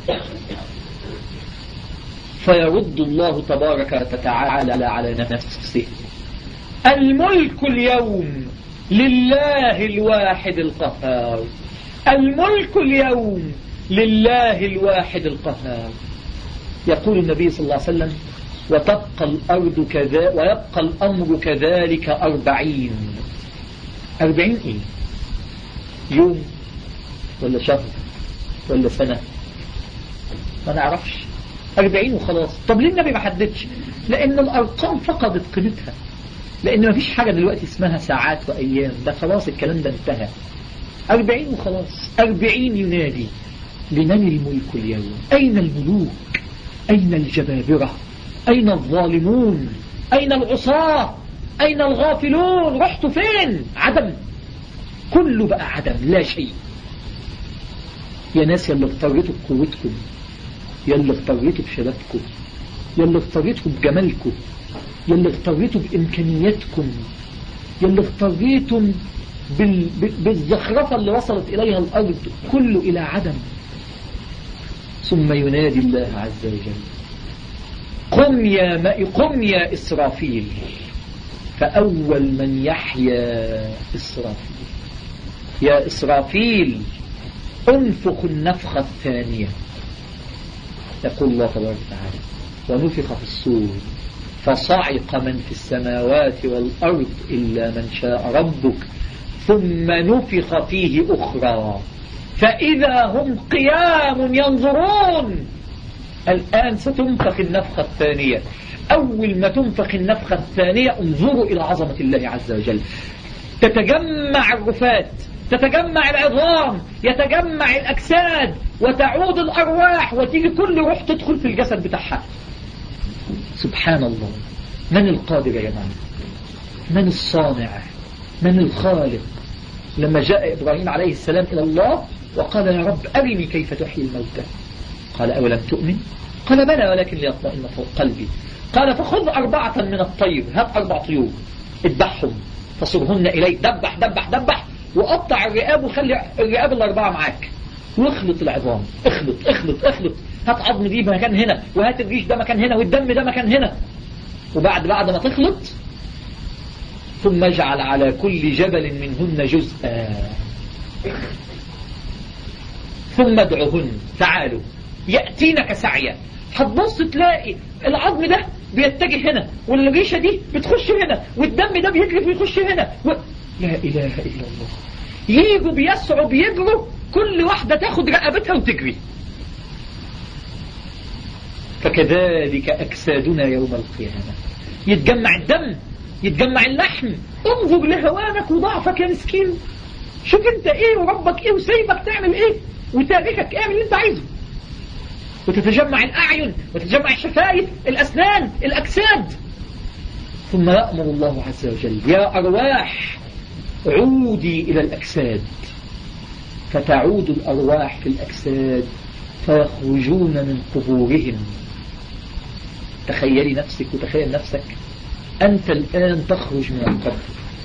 فيرد الله تبارك وتعالى على نفسه الملك اليوم لله الواحد القهار. الملك اليوم لله الواحد القهار. يقول النبي صلى الله عليه وسلم وتبقى الأرض كذا ويبقى الأمر كذلك أربعين. أربعين إيه؟ يوم ولا شهر ولا سنة؟ ما نعرفش. أربعين وخلاص. طب ليه النبي ما حددش؟ لأن الأرقام فقدت قيمتها، لأن ما فيش حاجة دلوقتي اسمها ساعات وأيام. ده خلاص الكلام ده انتهى. أربعين وخلاص. أربعين ينادي لمن الملك اليوم. أين الملوك؟ أين الجبابرة؟ أين الظالمون؟ أين العصاة؟ أين الغافلون؟ رحتوا فين؟ عدم. كله بقى عدم، لا شيء. يا ناس يا اللي اغتريتوا بقوتكم، يا اللي اغتريتوا بشبابكم، يا اللي اغتريتوا بجمالكم، يا اللي اغتريتوا بإمكانياتكم، يا اللي اغتريتم بال... بالزخرفة اللي وصلت إليها الأرض، كله إلى عدم. ثم ينادي الله عز وجل قم يا ماء قم يا إسرافيل. فأول من يحيا إسرافيل. يا إسرافيل انفخ النفخة الثانية. يقول الله تبارك وتعالى ونفخ في الصور فصعق من في السماوات والأرض إلا من شاء ربك ثم نفخ فيه أخرى فإذا هم قيام ينظرون. الآن ستنفخ النفخة الثانية. أول ما تنفخ النفخة الثانية انظروا إلى عظمة الله عز وجل. تتجمع الرفات، تتجمع العظام، يتجمع الأجساد، وتعود الأرواح، وتيجي كل روح تدخل في الجسد بتاعها. سبحان الله. من القادر يا جماعة؟ من الصانع؟ من الخالق؟ لما جاء إبراهيم عليه السلام إلى الله وقال يا رب أرني كيف تحيي الموتى، قال أولم تؤمن؟ قال بلى ولكن ليطمئن قلبي. قال فخذ أربعة من الطير، هات أربع طيور اذبحهم فصرهن إليك، دبح دبح دبح وقطع الرئاب وخلي الرئاب الأربعة معاك واخلط العظام، اخلط اخلط اخلط، هات عظم دي مكان هنا وهات الريش ده مكان هنا والدم ده مكان هنا. وبعد بعد ما تخلط ثم اجعل على كل جبل منهن جزءا ثم ادعهن تعالوا يأتينك سعيا. هتبص تلاقي العظم ده بيتجه هنا والريشة دي بتخش هنا والدم ده بيجري ويخش هنا و... لا إله إلا الله. ييجوا بيسعوا بيجروا كل واحدة تاخد رقبتها وتجري. فكذلك أجسادنا يوم القيامة. يتجمع الدم، يتجمع اللحم. انظر لهوانك وضعفك يا مسكين. شوف انت ايه وربك ايه وسيبك تعمل ايه وتاركك اعمل اللي انت عايزه. وتتجمع الأعين وتتجمع الشفايف الأسنان الأجساد. ثم يأمر الله عز وجل يا أرواح عودي إلى الأجساد. فتعود الأرواح في الأجساد فيخرجون من قبورهم. تخيلي نفسك وتخيل نفسك أنت الآن تخرج من القبر،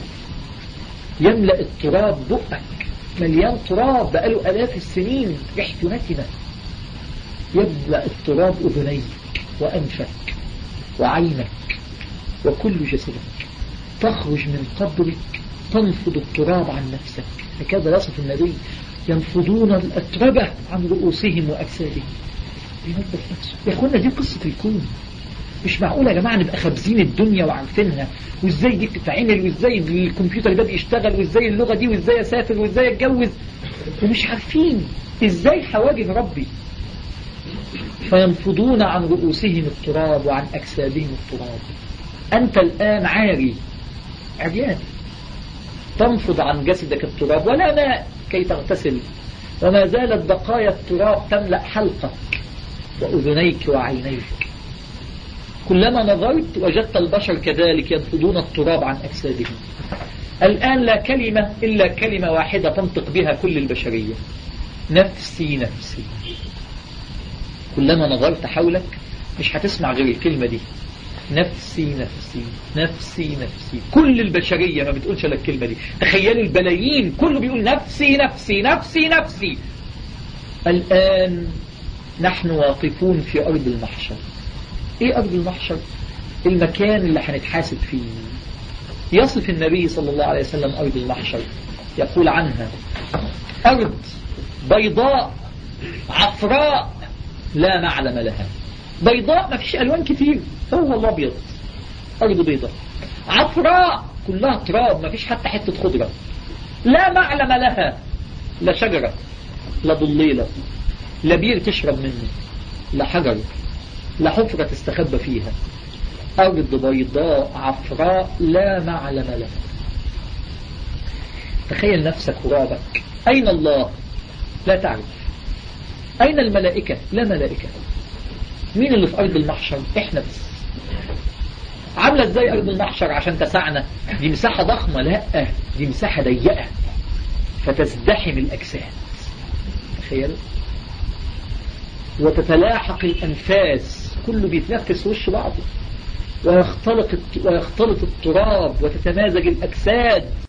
يملأ التراب بقك مليان تراب بقاله آلاف السنين ريحته نتنة. يملأ التراب أذنيك وأنفك وعينك وكل جسدك. تخرج من قبرك تنفض التراب عن نفسك. هكذا يصف النبي ينفضون الأتربة عن رؤوسهم وأجسادهم. ينظف نفسه. يا أخوانا دي قصة الكون. مش معقول يا جماعة نبقى خابزين الدنيا وعارفينها وازاي دي بتتعمل وازاي الكمبيوتر ده بيشتغل وازاي اللغة دي وازاي اسافر وازاي اتجوز ومش عارفين ازاي حواجب ربي. فينفضون عن رؤوسهم التراب وعن أجسادهم التراب. أنت الآن عاري عريان، تنفض عن جسدك التراب ولا ماء كي تغتسل، وما زالت بقايا التراب تملأ حلقك وأذنيك وعينيك. كلما نظرت وجدت البشر كذلك ينفضون التراب عن أجسادهم. الآن لا كلمة إلا كلمة واحدة تنطق بها كل البشرية: نفسي نفسي. كلما نظرت حولك مش هتسمع غير الكلمة دي: نفسي نفسي نفسي نفسي. كل البشرية ما بتقولش لك الكلمة دي. تخيلوا البلايين كله بيقول نفسي نفسي نفسي نفسي. الآن نحن واقفون في أرض المحشر. إيه أرض المحشر؟ المكان اللي هنتحاسب فيه. يصف النبي صلى الله عليه وسلم أرض المحشر، يقول عنها: أرض بيضاء عفراء لا معلم لها. بيضاء ما فيش ألوان كتير، هو الله أبيض. أرض بيضاء عفراء كلها تراب، ما فيش حتى حتة خضرة. لا معلم لها، لا شجرة لا ضليلة لا بير تشرب منه لا حجر لا حفرة تستخبى فيها. أرض بيضاء عفراء لا معلم لها. تخيل نفسك ورابك. أين الله؟ لا تعرف. أين الملائكة؟ لا ملائكة. مين اللي في أرض المحشر؟ إحنا بس. عاملة إزاي أرض المحشر عشان تسعنا؟ دي مساحة ضخمة؟ لا، دي مساحة ضيقة فتزدحم الأجساد. تخيل. وتتلاحق الأنفاس، كله بيتنفس وش بعضه، ويختلط ويختلط التراب وتتمازج الأجساد.